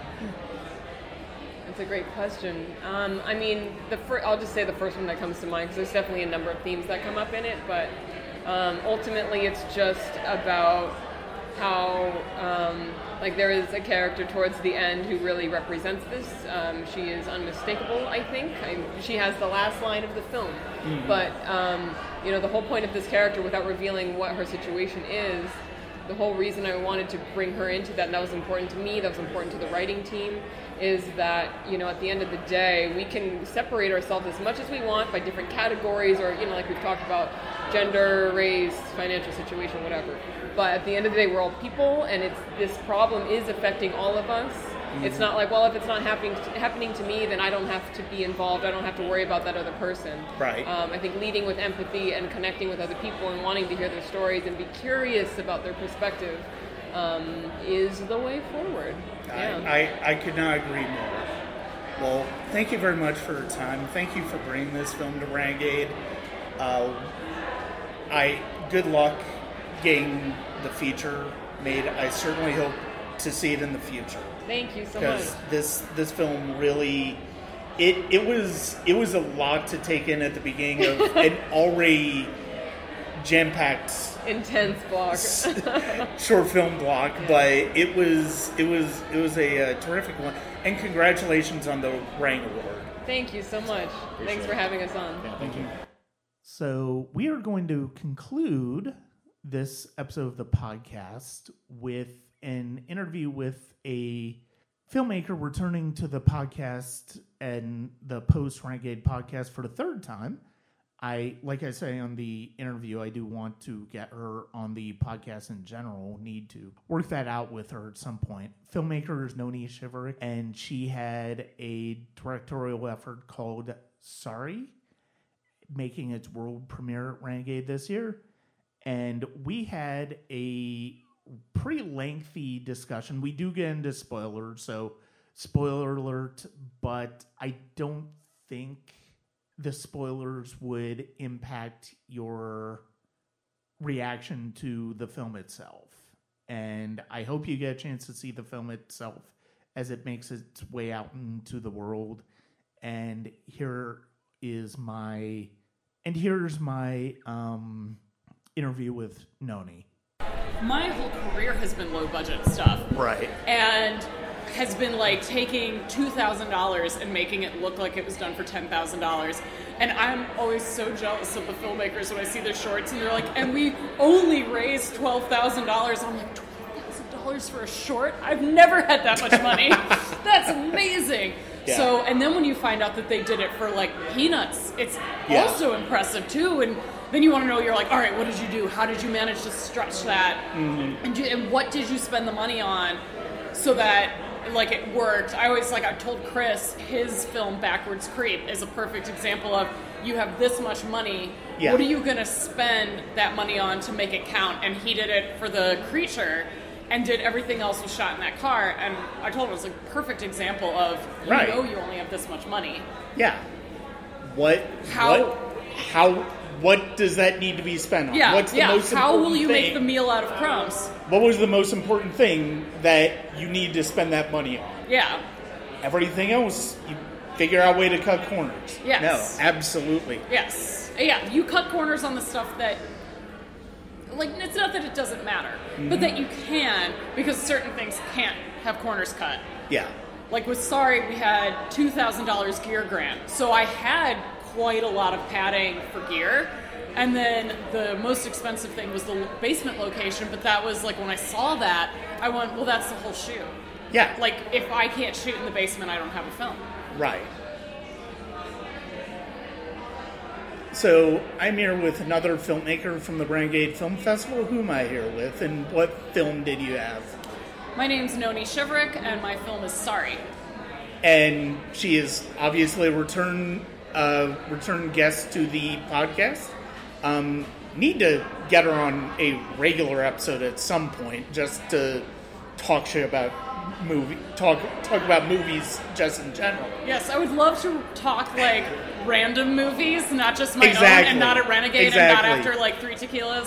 That's a great question. Um, I mean, the fir- I'll just say the first one that comes to mind, because there's definitely a number of themes that come up in it, but um, ultimately it's just about how, um, like, there is a character towards the end who really represents this. Um, she is unmistakable, I think. I, she has the last line of the film. Mm-hmm. But, um, you know, the whole point of this character, without revealing what her situation is, the whole reason I wanted to bring her into that, and that was important to me, that was important to the writing team, is that, you know, at the end of the day, we can separate ourselves as much as we want by different categories, or, you know, like we've talked about, gender, race, financial situation, whatever. But at the end of the day, we're all people, and it's this problem is affecting all of us. Mm-hmm. It's not like, well, if it's not happening to, happening to me, then I don't have to be involved. I don't have to worry about that other person. Right. Um, I think leading with empathy and connecting with other people and wanting to hear their stories and be curious about their perspective um, is the way forward. Yeah. I, I, I could not agree more. Well, thank you very much for your time. Thank you for bringing this film to Renegade. Uh, I good luck getting the feature made. I certainly hope to see it in the future. Thank you so much. Because this this film really, it it was it was a lot to take in at the beginning of an already jam-packed, intense block, short film block. Yeah. But it was it was it was a uh, terrific one. And congratulations on the Rang Award. Thank you so much. Appreciate Thanks for it. having us on. Yeah, thank you. So we are going to conclude this episode of the podcast with an interview with a filmmaker returning to the podcast and the Post Renegade podcast for the third time. I, like I say on the interview, I do want to get her on the podcast in general. Need to work that out with her at some point. Filmmaker is Noni Shiverick, and she had a directorial effort called Sorry, making its world premiere at Renegade this year. And we had a pretty lengthy discussion. We do get into spoilers, so spoiler alert, but I don't think the spoilers would impact your reaction to the film itself. And I hope you get a chance to see the film itself as it makes its way out into the world. And here is my and here's my um, interview with Noni. My whole career has been low budget stuff. Right. And has been like taking two thousand dollars and making it look like it was done for ten thousand dollars. And I'm always so jealous of the filmmakers when I see their shorts and they're like, and we only raised twelve thousand dollars. I'm like, twelve thousand dollars for a short? I've never had that much money. That's amazing. Yeah. So, and then when you find out that they did it for like peanuts, it's yeah. also impressive too. And then you want to know, you're like, all right, what did you do? How did you manage to stretch that? Mm-hmm. And, do, and what did you spend the money on so that like it worked? I always, like I told Chris, his film Backwards Creep is a perfect example of, you have this much money, yeah. what are you going to spend that money on to make it count? And he did it for The Creature and did everything else was shot in that car. And I told him it was a perfect example of, you right. know you only have this much money. Yeah. What, how, what, how, what does that need to be spent on? Yeah, What's the yeah. most How important will you thing? make the meal out of crumbs? What was the most important thing that you need to spend that money on? Yeah. Everything else, you figure out a way to cut corners. Yes. No, absolutely. Yes. Yeah, you cut corners on the stuff that, like, it's not that it doesn't matter, mm-hmm. but that you can, because certain things can't have corners cut. Yeah. Like with Sorry, we had two thousand dollars gear grant. So I had quite a lot of padding for gear. And then the most expensive thing was the basement location, but that was like, when I saw that, I went, well, that's the whole shoot. Yeah. Like, if I can't shoot in the basement, I don't have a film. Right. So I'm here with another filmmaker from the Renegade Film Festival. Who am I here with, and what film did you have? My name's Noni Shiverick, and my film is Sorry. And she is obviously a return, uh, return guest to the podcast. Um, need to get her on a regular episode at some point, just to talk shit about movie, talk talk about movies just in general. Yes, I would love to talk like random movies, not just my exactly. own, and not at Renegade, exactly. and not after like three tequilas.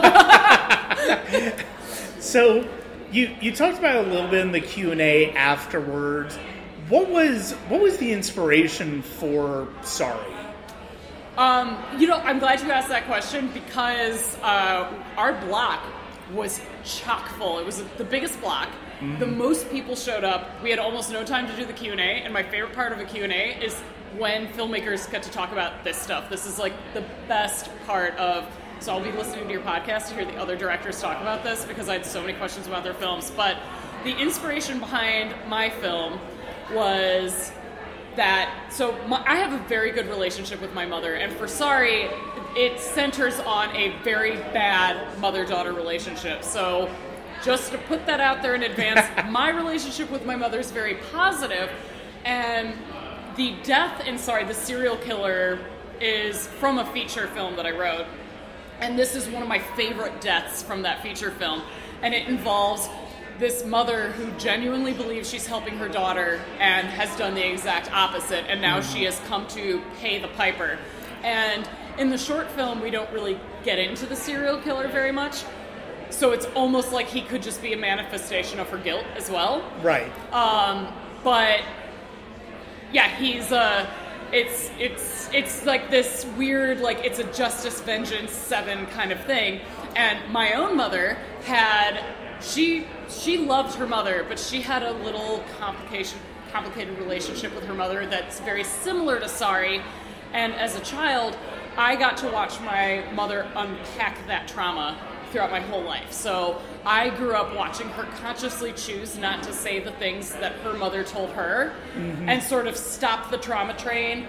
So you you talked about it a little bit in the Q and A afterwards. What was what was the inspiration for Sorry? Um, you know, I'm glad you asked that question, because uh, our block was chock full. It was the biggest block. Mm-hmm. The most people showed up. We had almost no time to do the Q and A, and my favorite part of a Q and A is when filmmakers get to talk about this stuff. This is like the best part of, so I'll be listening to your podcast to hear the other directors talk about this, because I had so many questions about their films. But the inspiration behind my film was that, so my, I have a very good relationship with my mother, and for Sorry, it centers on a very bad mother-daughter relationship. So just to put that out there in advance, my relationship with my mother is very positive, and the death in Sorry, the serial killer, is from a feature film that I wrote, and this is one of my favorite deaths from that feature film, and it involves this mother who genuinely believes she's helping her daughter and has done the exact opposite, and now mm-hmm. she has come to pay the piper. And in the short film, we don't really get into the serial killer very much, so it's almost like he could just be a manifestation of her guilt as well. Right. Um, but yeah, he's uh it's it's it's like this weird, like, it's a Justice Vengeance seven kind of thing. And my own mother had she she loved her mother, but she had a little complication complicated relationship with her mother that's very similar to Sorry. And as a child, I got to watch my mother unpack that trauma throughout my whole life. So I grew up watching her consciously choose not to say the things that her mother told her, mm-hmm. and sort of stop the trauma train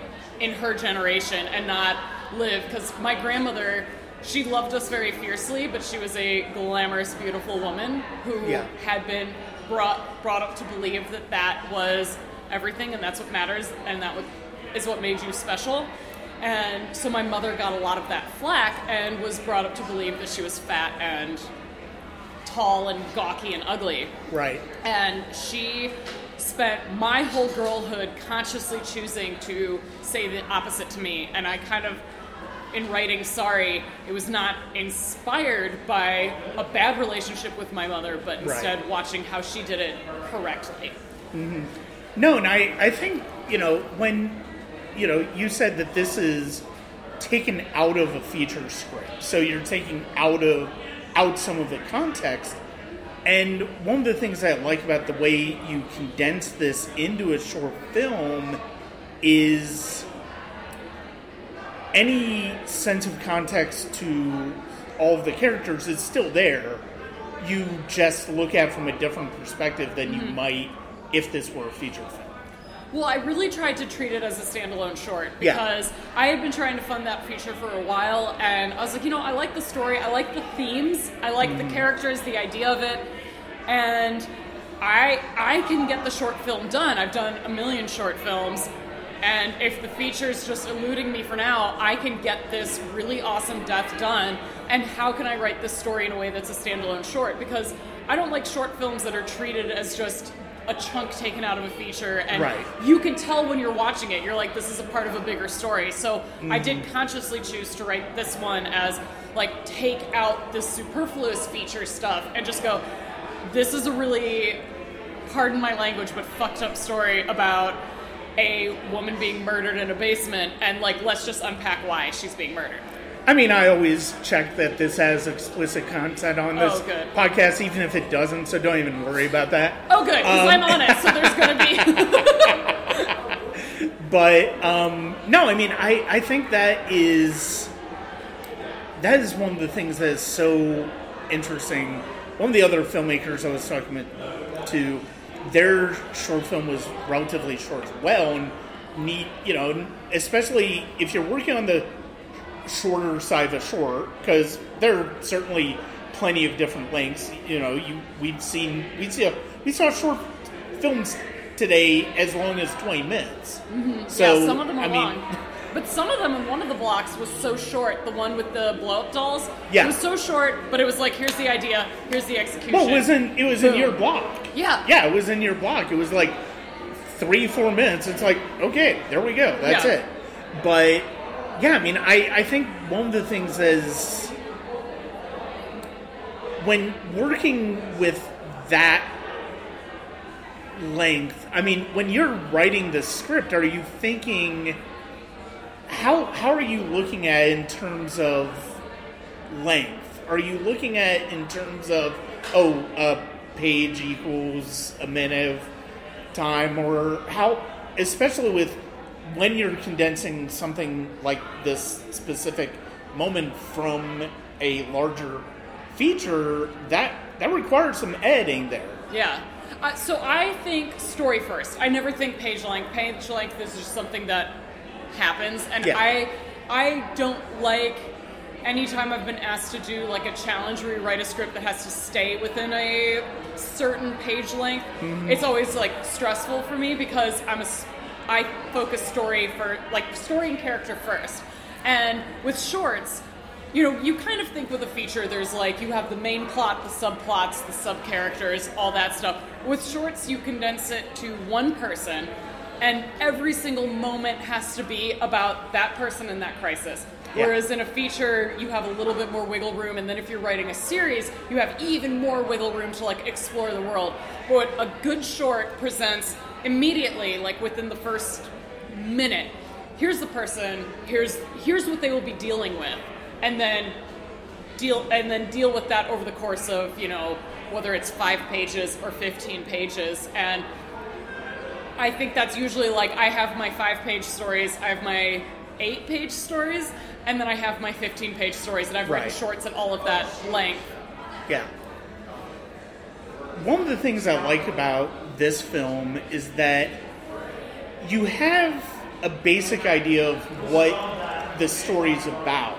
in her generation and not live, because my grandmother, she loved us very fiercely, but she was a glamorous, beautiful woman who Yeah. had been brought brought up to believe that that was everything and that's what matters and that is what made you special. And so my mother got a lot of that flack and was brought up to believe that she was fat and tall and gawky and ugly. Right. And she spent my whole girlhood consciously choosing to say the opposite to me. And I kind of, in writing Sorry, it was not inspired by a bad relationship with my mother, but instead Right. watching how she did it correctly. Mm-hmm. No, and I, I think, you know, when, you know, you said that this is taken out of a feature script. So you're taking out of, out some of the context. And one of the things I like about the way you condense this into a short film is any sense of context to all of the characters is still there. You just look at it from a different perspective than Mm-hmm. you might if this were a feature film. Well, I really tried to treat it as a standalone short Yeah. because I had been trying to fund that feature for a while, and I was like, you know, I like the story, I like the themes, I like Mm-hmm. the characters, the idea of it, and I I can get the short film done. I've done a million short films, and if the feature's just eluding me for now, I can get this really awesome death done. And how can I write this story in a way that's a standalone short? Because I don't like short films that are treated as just a chunk taken out of a feature, and Right. you can tell when you're watching it, you're like, this is a part of a bigger story. So I Mm-hmm. did consciously choose to write this one as, like, take out the superfluous feature stuff and just go, this is a really, pardon my language, but fucked up story about a woman being murdered in a basement, and, like, let's just unpack why she's being murdered. I mean, I always check that this has explicit content on this Oh, good. podcast, even if it doesn't, so don't even worry about that. Oh, good, because Um, I'm on it, so there's going to be... But, um, no, I mean, I, I think that is, that is one of the things that is so interesting. One of the other filmmakers I was talking to, their short film was relatively short as well, and neat, you know, especially if you're working on the shorter side of a short, because there are certainly plenty of different lengths. You know, you we've seen we see a, we saw short films today as long as twenty minutes. Mm-hmm. So yeah, some of them are I mean, long. But some of them in one of the blocks was so short, the one with the blow-up dolls. Yeah. It was so short, but it was like, here's the idea, here's the execution. well, it was in it was in Boom. your block. Yeah. Yeah, it was in your block. It was like three, four minutes. It's like, okay, there we go. That's Yeah. it. But yeah, I mean, I, I think one of the things is when working with that length, I mean, when you're writing the script, are you thinking, how how are you looking at it in terms of length? Are you looking at it in terms of, oh, a page equals a minute of time, or how, especially with when you're condensing something like this specific moment from a larger feature, that that requires some editing there. Yeah. Uh, so I think story first. I never think page length. Page length is just something that happens, and Yeah. I I don't like anytime I've been asked to do like a challenge where you write a script that has to stay within a certain page length. Mm-hmm. It's always like stressful for me because I'm a s- I focus story for like story and character first, and with shorts, you know, you kind of think with a feature, there's like, you have the main plot, the subplots, the sub-characters, all that stuff. With shorts, you condense it to one person, and every single moment has to be about that person and that crisis. Yeah. Whereas in a feature, you have a little bit more wiggle room, and then if you're writing a series, you have even more wiggle room to like explore the world. But a good short presents immediately, like within the first minute, here's the person, here's here's what they will be dealing with. And then deal and then deal with that over the course of, you know, whether it's five pages or fifteen pages. And I think that's usually like, I have my five-page stories, I have my eight-page stories, and then I have my fifteen-page stories, and I've written Right. shorts at all of that length. Yeah. One of the things I like about this film is that you have a basic idea of what the story's about,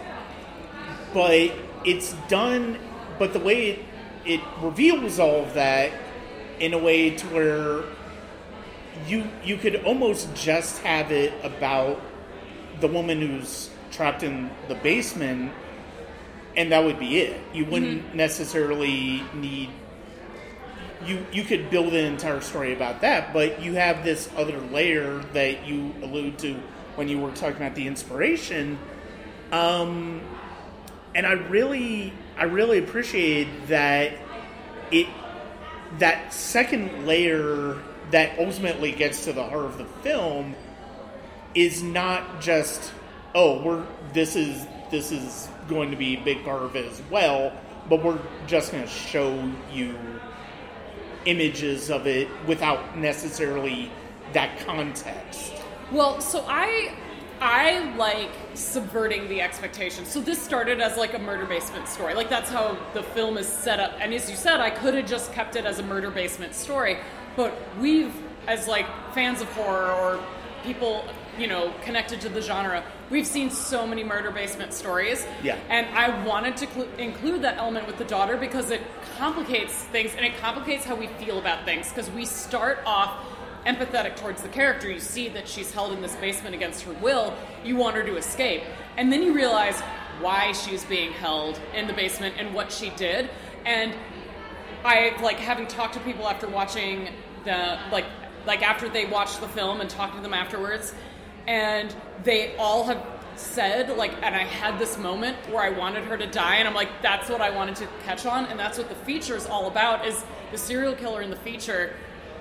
but it's done. But the way it, it reveals all of that in a way to where you you could almost just have it about the woman who's trapped in the basement, and that would be it. You wouldn't mm-hmm. necessarily need. You you could build an entire story about that, but you have this other layer that you allude to when you were talking about the inspiration, um, and I really I really appreciated that it that second layer that ultimately gets to the heart of the film is not just oh we're this is this is going to be a big part of it as well, but we're just going to show you images of it without necessarily that context. Well, so I I like subverting the expectations. So this started as like a murder basement story. Like that's how the film is set up. And as you said, I could have just kept it as a murder basement story. But we've, as like fans of horror or people, you know, connected to the genre, we've seen so many murder basement stories. Yeah. And I wanted to cl- include that element with the daughter because it complicates things and it complicates how we feel about things. Because we start off empathetic towards the character. You see that she's held in this basement against her will. You want her to escape. And then you realize why she's being held in the basement and what she did. And I, like, having talked to people after watching the, like, like after they watched the film and talking to them afterwards, and they all have said, like, and I had this moment where I wanted her to die, and I'm like, that's what I wanted to catch on, and that's what the feature is all about, is the serial killer in the feature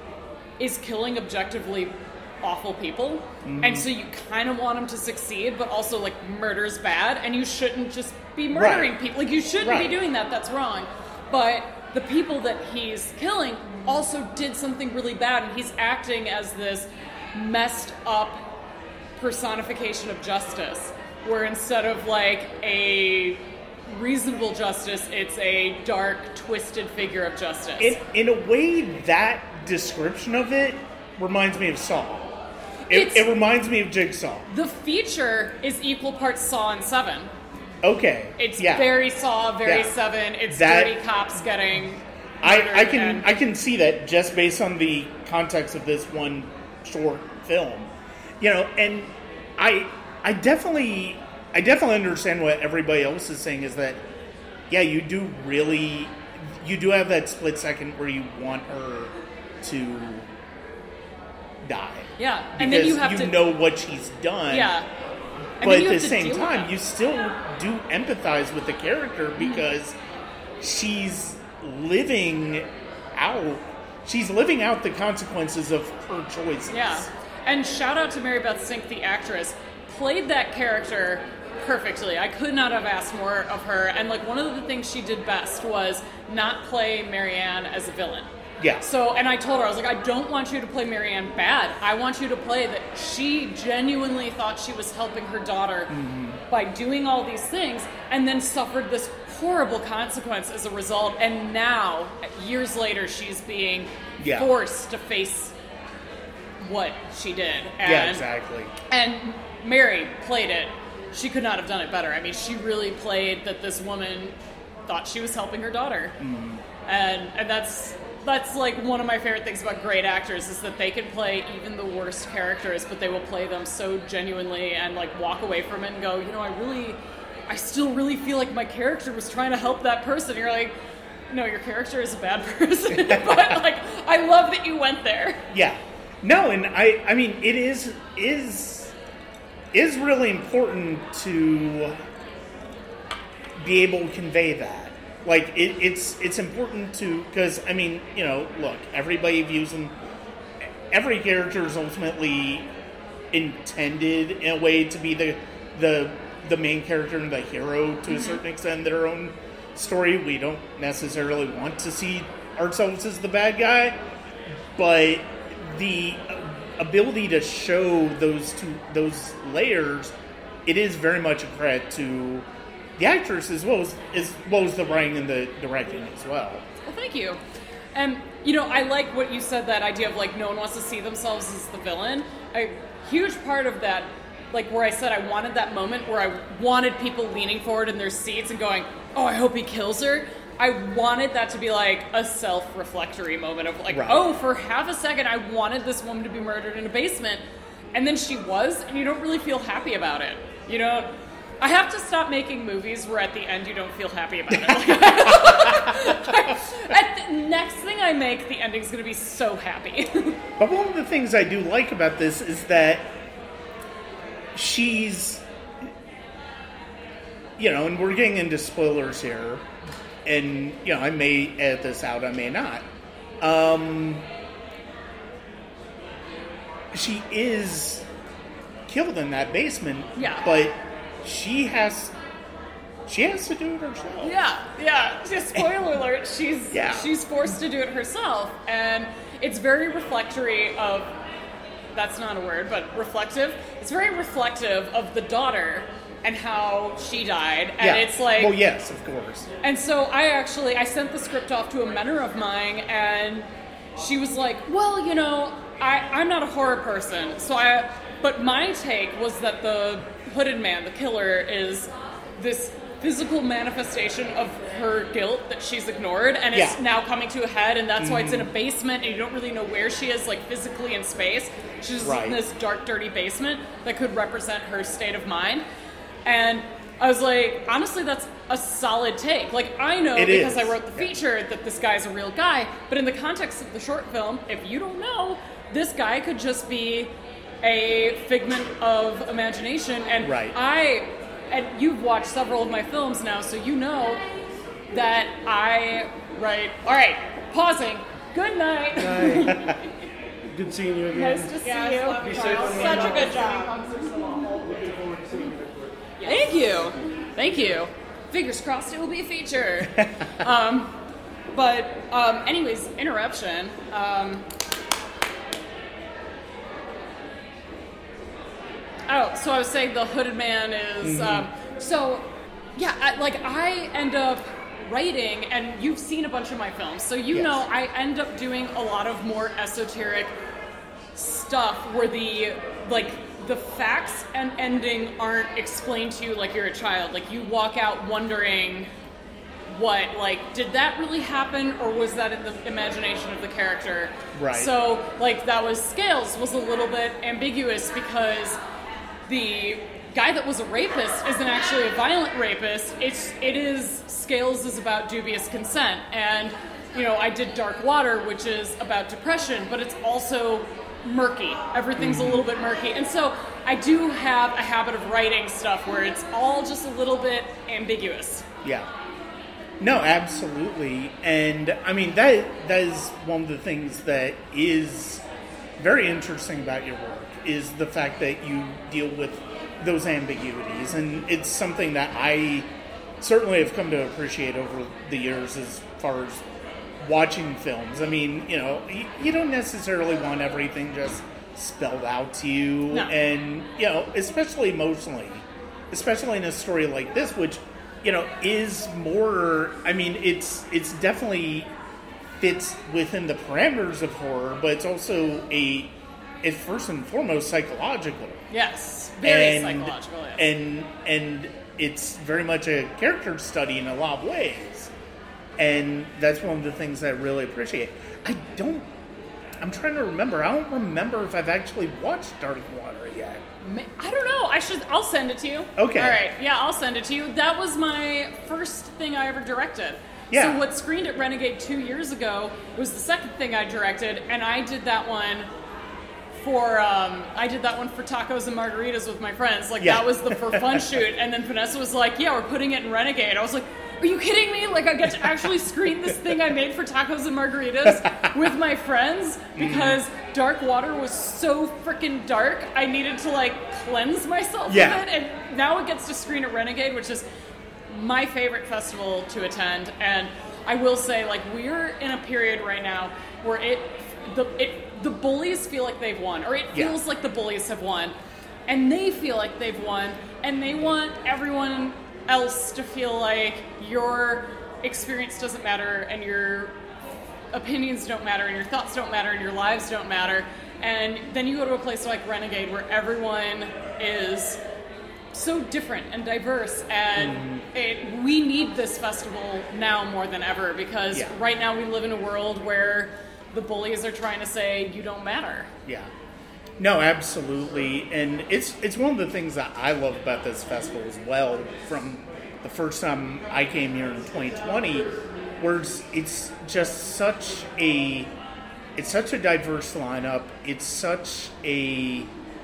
is killing objectively awful people, mm-hmm. and so you kind of want him to succeed, but also, like, murder's bad, and you shouldn't just be murdering right. people. Like, you shouldn't right. be doing that. That's wrong. But the people that he's killing also did something really bad, and he's acting as this messed up personification of justice, where instead of like a reasonable justice, it's a dark, twisted figure of justice. In, in a way, that description of it reminds me of Saw. It, it reminds me of Jigsaw. The feature is equal parts Saw and Seven. Okay. It's yeah. very Saw, very yeah. Seven. It's that, dirty cops getting I, I can and, I can see that just based on the context of this one short film. You know, and I I definitely I definitely understand what everybody else is saying, is that yeah, you do really you do have that split second where you want her to die. Yeah. Because and then you have you to know what she's done. Yeah. And but at the to same time, you still do empathize with the character because mm-hmm. she's living out she's living out the consequences of her choices. Yeah. And shout out to Mary Beth Sink, the actress, played that character perfectly. I could not have asked more of her. And like one of the things she did best was not play Marianne as a villain. Yeah. So, and I told her, I was like, I don't want you to play Marianne bad. I want you to play that she genuinely thought she was helping her daughter mm-hmm. by doing all these things, and then suffered this horrible consequence as a result. And now, years later, she's being yeah. forced to face what she did. And, yeah, exactly. And Mary played it. She could not have done it better. I mean, she really played that this woman thought she was helping her daughter. Mm-hmm. And and that's... That's like one of my favorite things about great actors, is that they can play even the worst characters, but they will play them so genuinely and like walk away from it and go, you know, I really, I still really feel like my character was trying to help that person. You're like, no, your character is a bad person, but like, I love that you went there. Yeah, no, and I, I mean, it is is is really important to be able to convey that. Like, it, it's it's important to, because, I mean, you know, look, everybody views them, every character is ultimately intended in a way to be the the the main character and the hero to mm-hmm. a certain extent in their own story. We don't necessarily want to see ourselves as the bad guy, but the ability to show those two those layers, it is very much a credit to the actress as well as as well as the writing and the directing as well. Well, thank you. And, you know, I like what you said, that idea of, like, no one wants to see themselves as the villain. A huge part of that, like, where I said I wanted that moment where I wanted people leaning forward in their seats and going, oh, I hope he kills her. I wanted that to be, like, a self-reflectory moment of, like, right. oh, for half a second, I wanted this woman to be murdered in a basement. And then she was, and you don't really feel happy about it. You know? I have to stop making movies where at the end you don't feel happy about it. At the next thing I make, the ending's going to be so happy. But one of the things I do like about this is that she's, you know, and we're getting into spoilers here, and, you know, I may edit this out, I may not. Um, she is killed in that basement, yeah. but she has she has to do it herself. Yeah, yeah. Just spoiler alert, she's yeah. she's forced to do it herself, and it's very reflectory of, that's not a word, but reflective. It's very reflective of the daughter and how she died, and yeah. it's like, well, yes, of course. And so I actually I sent the script off to a mentor of mine, and she was like, well, you know, I I'm not a horror person, so I but my take was that the hooded man, the killer, is this physical manifestation of her guilt that she's ignored, and it's yeah. now coming to a head, and that's mm-hmm. why it's in a basement, and you don't really know where she is, like, physically in space. She's right. in this dark, dirty basement that could represent her state of mind. And I was like, honestly, that's a solid take. Like, I know it because is. I wrote the feature that this guy's a real guy, but in the context of the short film, if you don't know, this guy could just be a figment of imagination. And right. I, and you've watched several of my films now, so you know that I write, all right, pausing, good night. Night. Good seeing you again. Nice to see yeah, you. Be safe. Such a good job. Looking forward to seeing you. Thank you. Thank you. Fingers crossed it will be a feature. um, but um, anyways, interruption. Um, oh, so I was saying the hooded man is... Mm-hmm. Um, so, yeah, I, like I end up writing, and you've seen a bunch of my films, so you yes. know I end up doing a lot of more esoteric stuff where the, like... the facts and ending aren't explained to you like you're a child. Like, you walk out wondering what, like, did that really happen, or was that in the imagination of the character? Right. So, like, that was Scales was a little bit ambiguous because the guy that was a rapist isn't actually a violent rapist. It's, it is, Scales is about dubious consent. And, you know, I did Dark Water, which is about depression, but it's also murky. Everything's mm-hmm. a little bit murky. And so I do have a habit of writing stuff where it's all just a little bit ambiguous. Yeah. No, absolutely. And I mean, that that is one of the things that is very interesting about your work, is the fact that you deal with those ambiguities. And it's something that I certainly have come to appreciate over the years as far as watching films. I mean, you know, you don't necessarily want everything just spelled out to you. No. And, you know, especially emotionally, especially in a story like this, which, you know, is more, I mean, it's it's definitely fits within the parameters of horror, but it's also a, it's first and foremost psychological. Yes, very and, psychological, yes. And, and it's very much a character study in a lot of ways. And that's one of the things I really appreciate. I don't, I'm trying to remember. I don't remember if I've actually watched Dark Water yet. I don't know. I should, I'll send it to you. Okay. All right. Yeah, I'll send it to you. That was my first thing I ever directed. Yeah. So what screened at Renegade two years ago was the second thing I directed, and I did that one for, um, I did that one for Tacos and Margaritas with my friends. Like, yeah. that was the for fun shoot. And then Vanessa was like, yeah, we're putting it in Renegade. I was like, are you kidding me? Like, I get to actually screen this thing I made for Tacos and Margaritas with my friends because mm-hmm. Dark Water was so freaking dark. I needed to, like, cleanse myself yeah. with it. And now it gets to screen at Renegade, which is my favorite festival to attend. And I will say, like, we're in a period right now where it, the, it, the bullies feel like they've won, or it feels yeah. like the bullies have won. And they feel like they've won, and they want everyone else to feel like your experience doesn't matter and your opinions don't matter, and your thoughts don't matter, and your lives don't matter. And then you go to a place like Renegade where everyone is so different and diverse, and mm-hmm. it, we need this festival now more than ever, because yeah. right now we live in a world where the bullies are trying to say you don't matter. Yeah. No, absolutely. And it's it's one of the things that I love about this festival as well, from the first time I came here in twenty twenty, where it's, it's just such a it's such a diverse lineup. It's such a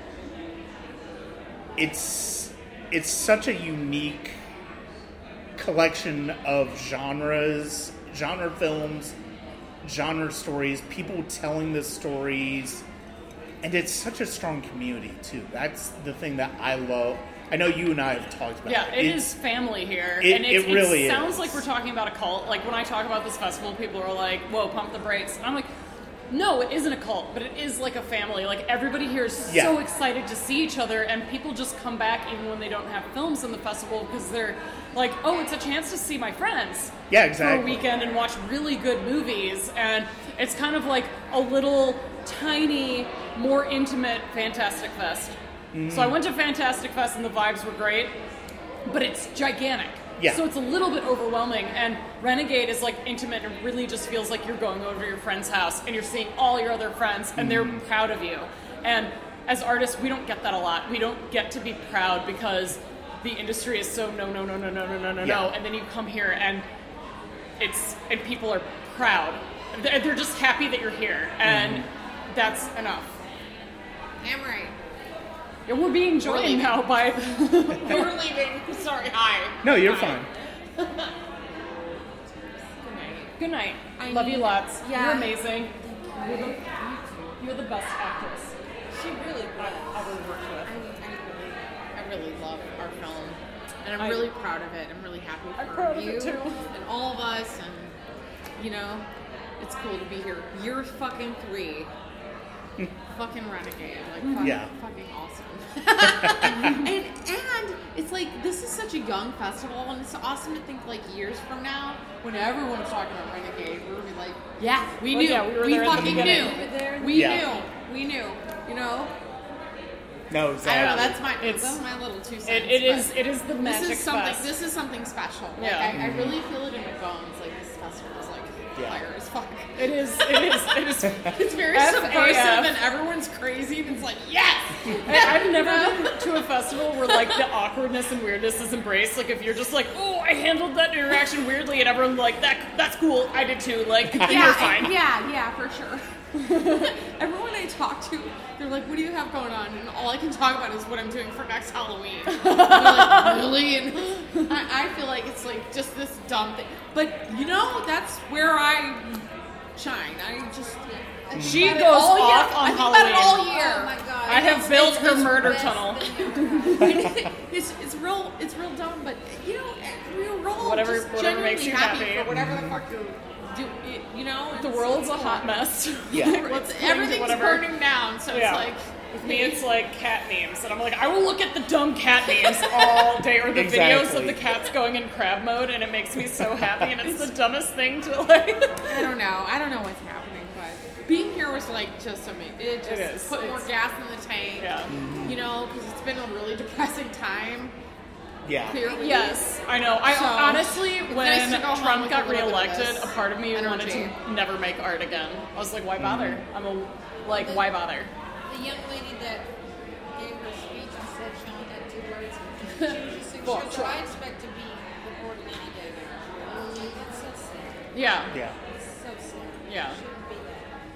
it's it's such a unique collection of genres, genre films, genre stories, people telling the stories, and it's such a strong community too. That's the thing that I love. I know you and I have talked about yeah, it. it is family here. It, and it's, it really it sounds is. like we're talking about a cult. Like when I talk about this festival, people are like, whoa, pump the brakes. And I'm like, no, it isn't a cult, but it is like a family. Like everybody here is yeah. so excited to see each other, and people just come back even when they don't have films in the festival, because they're like, oh, it's a chance to see my friends yeah, exactly. for a weekend and watch really good movies. And it's kind of like a little tiny, more intimate Fantastic Fest. Mm-hmm. So I went to Fantastic Fest and the vibes were great, but it's gigantic. Yeah. So it's a little bit overwhelming, and Renegade is like intimate and really just feels like you're going over to your friend's house and you're seeing all your other friends and they're Mm-hmm. proud of you. And as artists, we don't get that a lot. We don't get to be proud because the industry is so no, no, no, no, no, no, no, no, Yeah. no. And then you come here and it's and people are proud. They're they're just happy that you're here, and Mm-hmm. that's enough. Damn right. Yeah, we're being joined leaving. now by. We're leaving. Sorry. Hi. No, you're Hi. fine. Good night. I Love you need- lots. yeah. You're amazing. You're the, you're the best actress She really I've ever worked with. I, I really, I really love our film, and I'm I- really proud of it. I'm really happy for I'm proud of you it too. and all of us, and you know, it's cool to be here. You're fucking three, fucking renegade, like fucking, Yeah. fucking awesome. and and it's like this is such a young festival, and it's awesome to think like years from now, when everyone was talking about Renegade, we're gonna be like, yeah, we Oh, knew, yeah, we were we there at the fucking beginning. knew, we Yeah. knew, we knew, you know. No, I exactly. don't know. That's my It's- that's my little two cents. It, it is. but It is the This magic is something. fest. This is something special. Like, Yeah. I, I really feel it in my bones. Like this festival is like Yeah. fire as fuck. It is. It is. It is. It's very F A subversive, F. and everyone's crazy. And it's like yes. I, I've never been to a festival where like the awkwardness and weirdness is embraced. Like if you're just like, oh, I handled that interaction weirdly, and everyone's like, that that's cool. I did too. Like Yeah, you're fine. yeah, yeah, for sure. Everyone I talk to, they're like, "What do you have going on?" And all I can talk about is what I'm doing for next Halloween. And they're like, really? And I, I feel like it's like just this dumb thing. But you know, that's where I shine. I just I think She about it goes all year. off on I think about it all Halloween. year. Oh my god! I have It's- built it's- her it's murder best tunnel. thing it's it's real it's real dumb, but you know, we're all Whatever- just whatever genuinely makes you happy, happy. for whatever the fuck you do. You know, The it's- world's it's a hot cool. mess. Yeah. Well, it's- It's going to everything's whatever- burning down, so Yeah. it's like With me, it's like cat memes, and I'm like, I will look at the dumb cat memes all day, or the videos Exactly. of the cats going in crab mode, and it makes me so happy, and it's the dumbest thing to like. I don't know. I don't know what's happening, but being here was like just amazing. It just It is. put more It's- gas in the tank. Yeah. You know, because it's been a really depressing time. Yeah. Clearly. Yes, I know. I So, honestly, it's when nice to go home Trump with got a little bit of reelected, this a part of me wanted energy. to never make art again. I was like, why bother? I'm a like, why bother? The young lady that gave her speech and said she only had two words. She was just like, Fuck "So I expect to be reported any day now." It's so sad. Yeah, Yeah. It's so sad. Yeah. It shouldn't be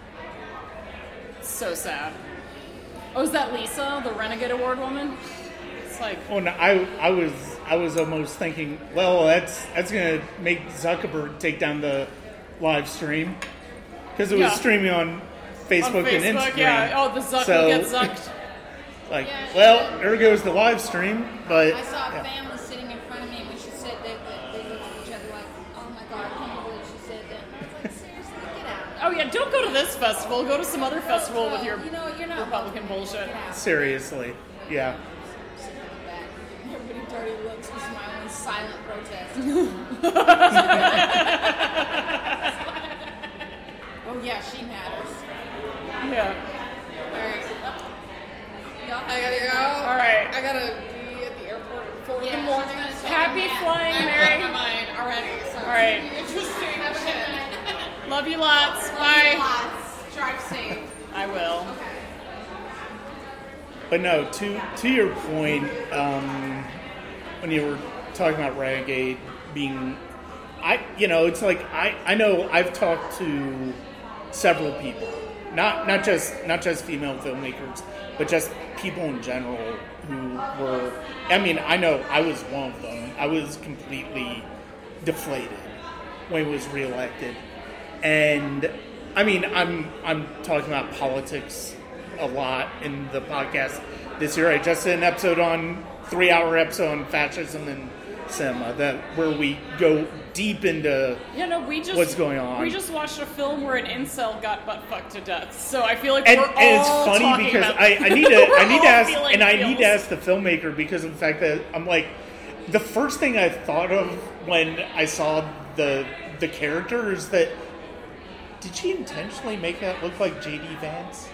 that. so sad. Oh, is that Lisa, the Renegade Award woman? It's like, Oh no, I I was I was almost thinking, well, that's that's gonna make Zuckerberg take down the live stream because it was Yeah. streaming on Facebook, on and Facebook, Instagram. yeah. Oh, the Zuck So- will get zucked. Like, Yeah, well, there goes the live stream. But I saw a yeah. family sitting in front of me when she said that, that they looked at each other like, "Oh my god, I can't believe she said that." And I was like, "Seriously, get out." Oh yeah, don't go to this festival. Go to some other festival with your You know, you're not Republican bullshit. Get out. Seriously, yeah. Sit in the back. Everybody dirty looks and smiling, silent protest. Oh yeah, she matters. Yeah. Alright. Yeah. I gotta go. All right. I gotta be at the airport at four Yeah, in the morning. she's gonna Happy Yeah. flying, I'm Mary. on my mind already. So All right. interesting shit. Love you lots. Bye. Lots. Drive safe. I will. But no, to to your point, um, when you were talking about Renegade being, I you know, it's like I, I know I've talked to several people, not not just not just female filmmakers, but just people in general who were. I mean, I know I was one of them. I was completely deflated when he was reelected, and I mean, I'm I'm talking about politics a lot in the podcast this year. I just did an episode on three hour episode on fascism and cinema that where we go deep into Yeah, no, we just what's going on. We just watched a film where an incel got butt fucked to death. So I feel like and, we're all and it's funny talking because about, I, I need to I we're need all to ask feeling and I feels. need to ask the filmmaker because of the fact that I'm like the first thing I thought of when I saw the the character is that did she intentionally make that look like J D Vance?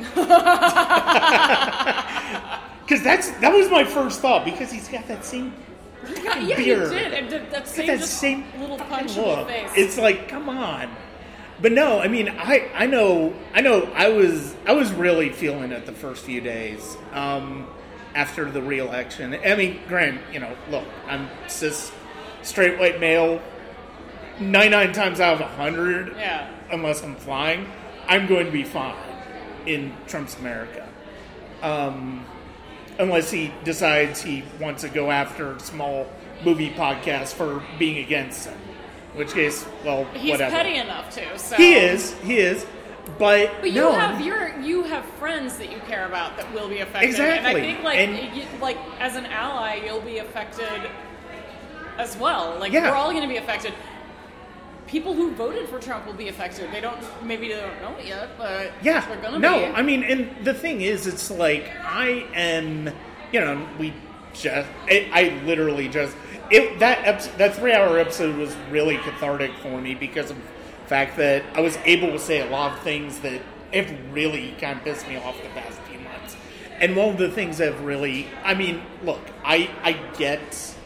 Because that's that was my first thought because he's got that same Yeah, yeah, you beard. did. And did that same, that just same little fucking punch in the look. face. It's like, come on. But no, I mean, I, I know, I know, I was, I was really feeling it the first few days um, after the re-election. I mean, Grant, you know, look, I'm cis, straight white male. ninety-nine times out of a hundred, Yeah. unless I'm flying, I'm going to be fine in Trump's America. Um, unless he decides he wants to go after small movie podcasts for being against him. In which case, well, He's whatever. petty enough to. So. He is, he is. But, But you no, have I'm- your you have friends that you care about that will be affected. Exactly. And I think like And- you, like as an ally, you'll be affected as well. Like Yeah. we're all going to be affected. People who voted for Trump will be affected. They don't maybe they don't know it yet, but Yeah, they're gonna no, be. I mean, and the thing is, it's like I am, you know, we just, I, I literally just, it that episode, that three-hour episode was really cathartic for me because of the fact that I was able to say a lot of things that have really kind of pissed me off the past few months. And one of the things that have really, I mean, look, I I get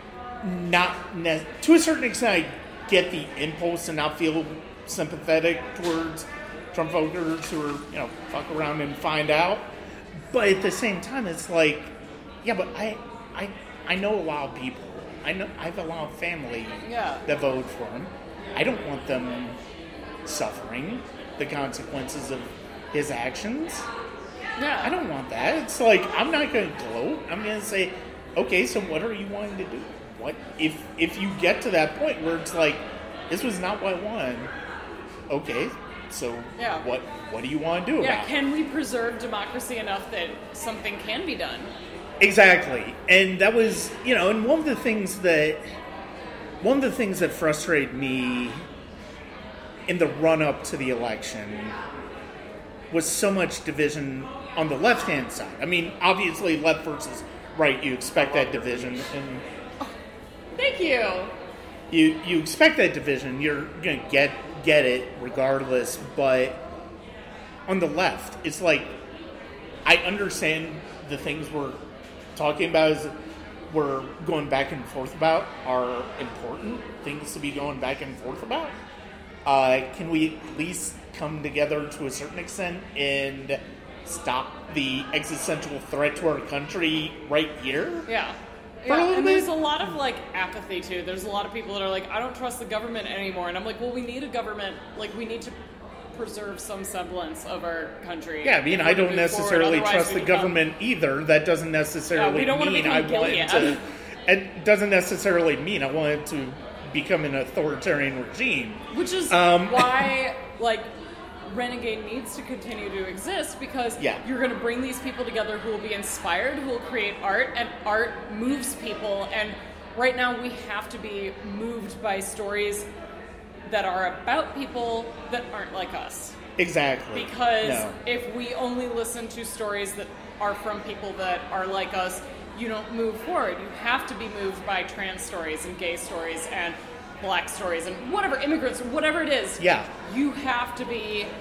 not ne- to a certain extent, I get the impulse to not feel sympathetic towards Trump voters who are, you know, fuck around and find out. But at the same time, it's like, yeah, but I, I, I know a lot of people. I know I have a lot of family Yeah. that voted for him. I don't want them suffering the consequences of his actions. yeah. I don't want that. It's like I'm not going to gloat. I'm going to say, okay, so what are you wanting to do? What if if you get to that point where it's like this was not what I wanted? Okay, so Yeah. what what do you want to do Yeah, about it? can we preserve democracy enough that something can be done? Exactly, and that was you know, and one of the things that one of the things that frustrated me in the run up to the election was so much division on the left hand side. I mean, obviously, left versus right, you expect that division, and Thank you. you you expect that division. You're gonna get get it regardless. But on the left, it's like I understand the things we're talking about is we're going back and forth about are important things to be going back and forth about. Uh, can we at least come together to a certain extent and stop the existential threat to our country right here? Yeah. For a Yeah, little and bit. there's a lot of like apathy too. There's a lot of people that are like, I don't trust the government anymore, and I'm like, well, we need a government. Like, we need to preserve some semblance of our country. Yeah, I mean, if I we're don't gonna move forward. necessarily Otherwise, trust we the become- government either. That doesn't necessarily Yeah, we don't wanna mean become I want it Gilead. to. It doesn't necessarily mean I want it to become an authoritarian regime. Which is Um, why, like, Renegade needs to continue to exist because Yeah. you're going to bring these people together who will be inspired, who will create art, and art moves people. And right now, we have to be moved by stories that are about people that aren't like us. Exactly. Because No. if we only listen to stories that are from people that are like us, you don't move forward. You have to be moved by trans stories and gay stories and black stories and whatever, immigrants, whatever it is. Yeah. You have to be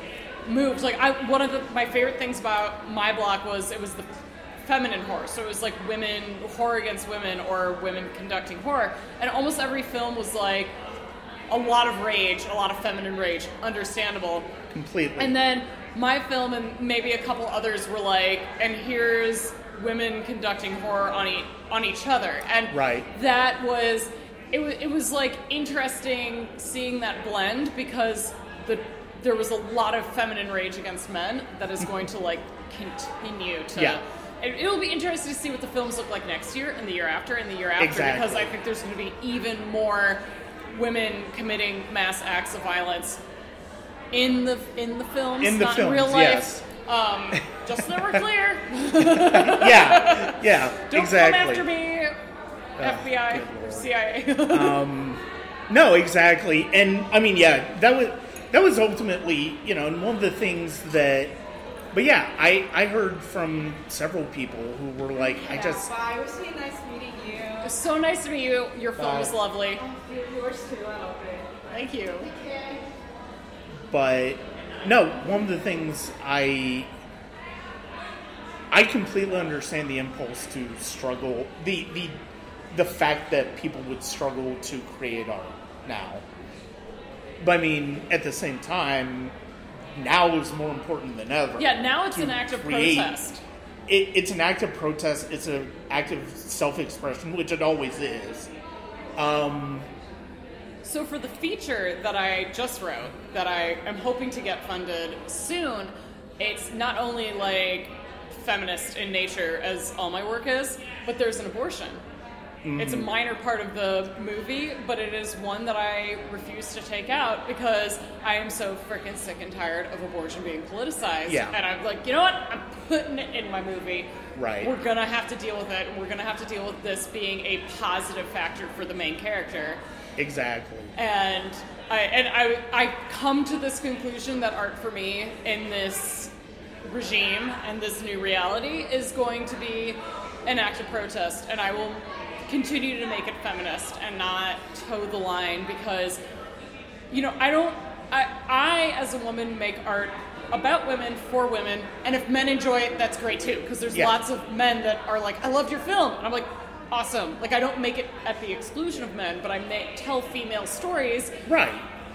moved. Like I, one of the, my favorite things about my block was it was the feminine horror. So it was like women, horror against women, or women conducting horror. And almost every film was like a lot of rage, a lot of feminine rage, understandable. Completely. And then my film and maybe a couple others were like, and here's women conducting horror on each, on each other. And right. that was, it was, it was like interesting seeing that blend, because the there was a lot of feminine rage against men that is going to like continue to... Yeah. It, it'll be interesting to see what the films look like next year and the year after and the year after, exactly. because I think there's going to be even more women committing mass acts of violence in the in the films, in the not films, in real life. Yes. Um, just so that we're clear. yeah, yeah, Don't exactly. come after me, Oh, F B I, C I A. um, no, exactly, and I mean, yeah, that was that was ultimately, you know, and one of the things that. But yeah, I, I heard from several people who were like, I just... Bye. It was really nice meeting you. It was so nice to meet you. Your film Bye. was lovely. Yours too. I love it. Thank you. But, no, one of the things I... I completely understand the impulse to struggle, the, the, the fact that people would struggle to create art now. But I mean, at the same time... now is more important than ever. Yeah, now it's an act of create. protest. It, it's an act of protest. It's an act of self-expression, which it always is. Um, so for the feature that I just wrote, that I am hoping to get funded soon, it's not only like feminist in nature as all my work is, but there's an abortion. Mm-hmm. It's a minor part of the movie, but it is one that I refuse to take out because I am so freaking sick and tired of abortion being politicized. Yeah. And I'm like, you know what? I'm putting it in my movie. Right. We're going to have to deal with it. And we're going to have to deal with this being a positive factor for the main character. Exactly. And I and I I come to this conclusion that art for me in this regime and this new reality is going to be an act of protest, and I will continue to make it feminist and not toe the line, because, you know, I don't, I, I as a woman make art about women, for women, and if men enjoy it, that's great too, because there's yeah. lots of men that are like, I loved your film, and I'm like, awesome. Like, I don't make it at the exclusion of men, but I make, tell female stories. Right.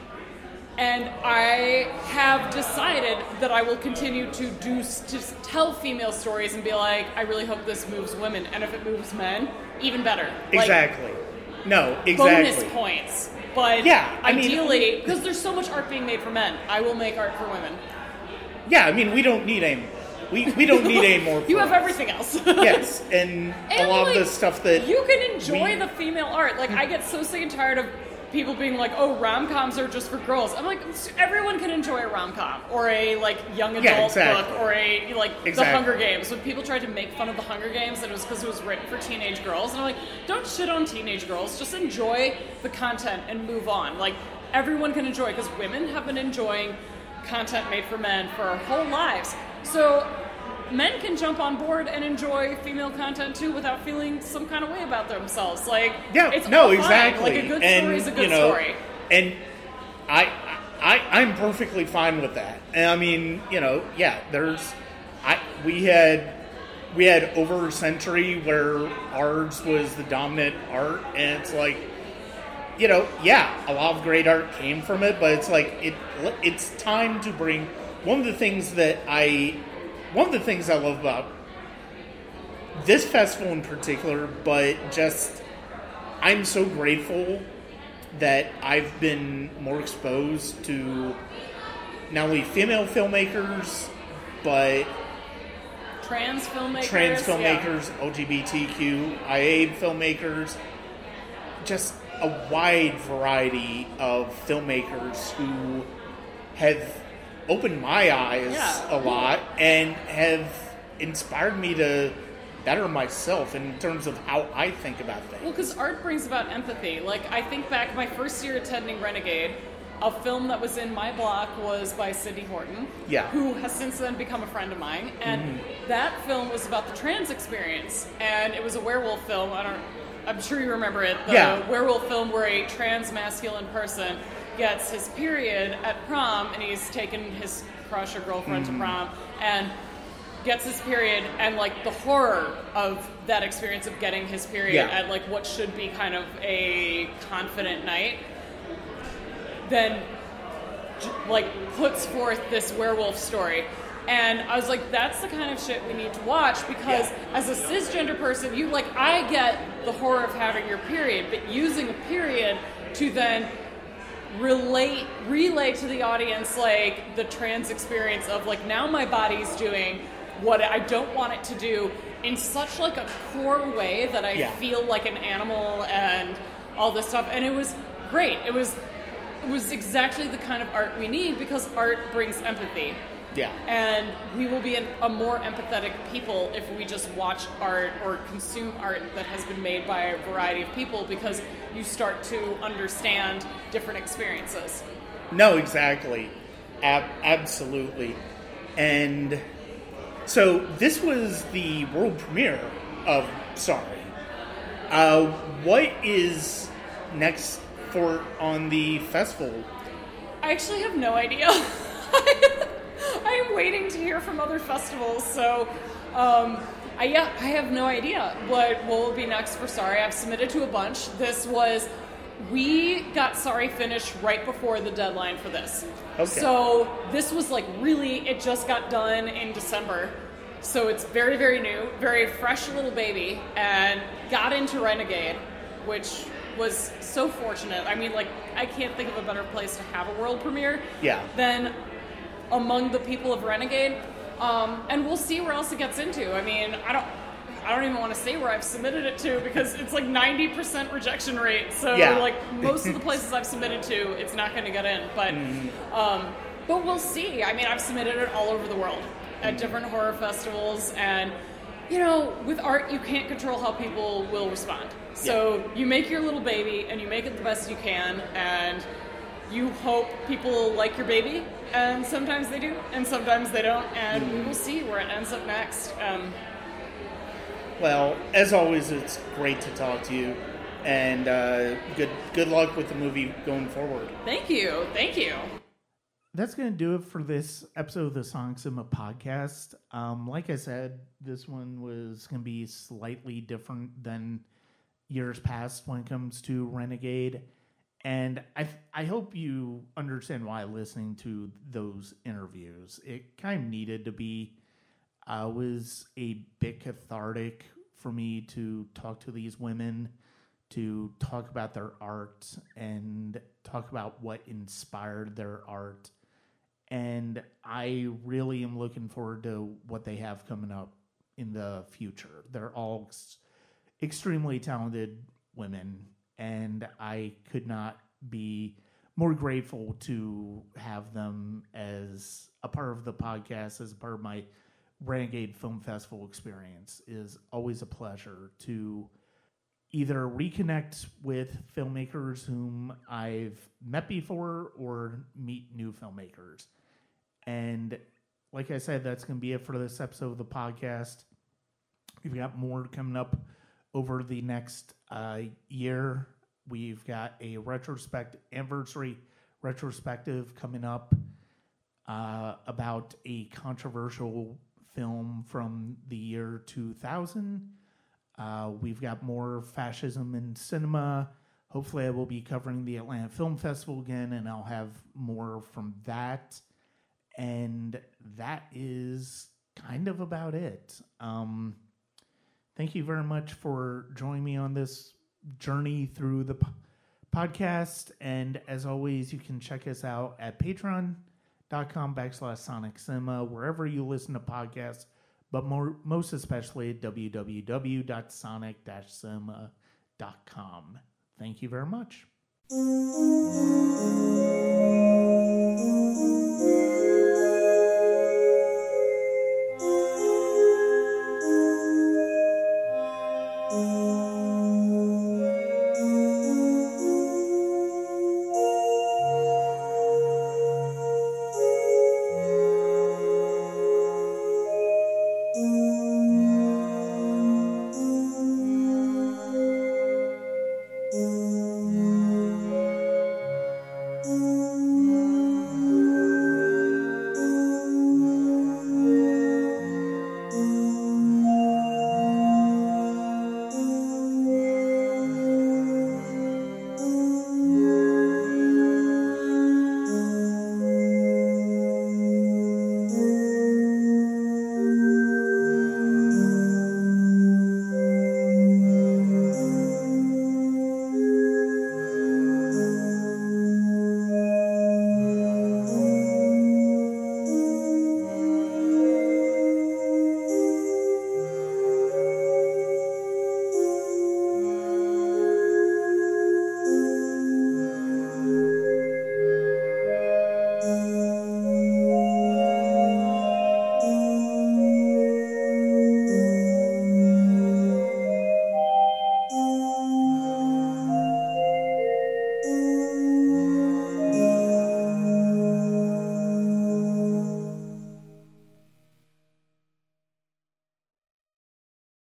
And I have decided that I will continue to do to tell female stories and be like, I really hope this moves women, and if it moves men, even better. Exactly. Like, no, exactly. Bonus points. But yeah, I ideally, mean, because there's so much art being made for men, I will make art for women. Yeah, I mean, we don't need a we, we don't need a more. You have everything else. Yes, and, and a lot like, of the stuff that you can enjoy we, the female art. Like, I get so sick and tired of people being like, oh, rom-coms are just for girls. I'm like, everyone can enjoy a rom-com or a like young adult yeah, exactly. book or a like exactly. The Hunger Games. When people tried to make fun of the Hunger Games, and it was because it was written for teenage girls, and I'm like, don't shit on teenage girls. Just enjoy the content and move on. Like, everyone can enjoy, because women have been enjoying content made for men for our whole lives. So men can jump on board and enjoy female content too without feeling some kind of way about themselves. Like, yeah, it's no, all fine. exactly. Like, a good and, story is a good you know, story. And I, I, I'm perfectly fine with that. And I mean, you know, yeah, there's, I, we had, we had over a century where ours was the dominant art, and it's like, you know, yeah, a lot of great art came from it, but it's like, it, it's time to bring, one of the things that I, one of the things I love about this festival in particular, but just, I'm so grateful that I've been more exposed to not only female filmmakers, but Trans filmmakers. trans filmmakers, yeah. L G B T Q I A filmmakers, just a wide variety of filmmakers who have opened my eyes yeah. a lot and have inspired me to better myself in terms of how I think about things. Well, because art brings about empathy. Like, I think back my first year attending Renegade, a film that was in my block was by Sidney Horton, yeah. who has since then become a friend of mine. And mm-hmm. that film was about the trans experience, and it was a werewolf film. I don't, I'm sure you remember it. The yeah. werewolf film where a trans masculine person gets his period at prom, and he's taken his crush or girlfriend mm. to prom, and gets his period, and like the horror of that experience of getting his period yeah. at like what should be kind of a confident night, then like puts forth this werewolf story. And I was like, that's the kind of shit we need to watch, because yeah. as a cisgender person, you like, I get the horror of having your period, but using a period to then relate, relay to the audience like the trans experience of like, now my body's doing what I don't want it to do in such like a core way that I yeah. feel like an animal and all this stuff. And it was great. It was it was exactly the kind of art we need, because art brings empathy. Yeah. And we will be an, a more empathetic people if we just watch art or consume art that has been made by a variety of people, because you start to understand different experiences. No, exactly. Ab- absolutely. And so this was the world premiere of Sorry. Uh, what is next for on the festival? I actually have no idea. I am waiting to hear from other festivals, so um, I yeah, I have no idea what, what will be next for Sorry. I've submitted to a bunch. This was, we got Sorry finished right before the deadline for this. Okay. So this was like really, it just got done in December. So it's very, very new, very fresh little baby, and got into Renegade, which was so fortunate. I mean, like, I can't think of a better place to have a world premiere yeah. than among the people of Renegade, um, and we'll see where else it gets into. I mean, I don't, I don't even want to say where I've submitted it to, because it's like ninety percent rejection rate. So yeah. like most of the places I've submitted to, it's not going to get in. But, mm. um, but we'll see. I mean, I've submitted it all over the world at mm. different horror festivals, and you know, with art, you can't control how people will respond. So yeah. you make your little baby, and you make it the best you can, and you hope people like your baby, and sometimes they do, and sometimes they don't, and mm. we will see where it ends up next. Um, well, as always, it's great to talk to you, and uh, good good luck with the movie going forward. Thank you. Thank you. That's going to do it for this episode of the Sonic Cinema podcast. Um, like I said, this one was going to be slightly different than years past when it comes to Renegade. And I I hope you understand why listening to those interviews. It kind of needed to be. Uh, was a bit cathartic for me to talk to these women, to talk about their art, and talk about what inspired their art. And I really am looking forward to what they have coming up in the future. They're all ex- extremely talented women, and I could not be more grateful to have them as a part of the podcast, as a part of my Renegade Film Festival experience. It is always a pleasure to either reconnect with filmmakers whom I've met before or meet new filmmakers. And like I said, that's going to be it for this episode of the podcast. We've got more coming up over the next uh, year. We've got a retrospect anniversary retrospective coming up uh, about a controversial film from the year two thousand. Uh, we've got more fascism in cinema. Hopefully I will be covering the Atlanta Film Festival again, and I'll have more from that. And that is kind of about it. Um, thank you very much for joining me on this journey through the po- podcast. And as always, you can check us out at patreon.com backslash Sonic Cinema, wherever you listen to podcasts, but more, most especially at w w w dot sonic dash cinema dot com. Thank you very much. Mm-hmm.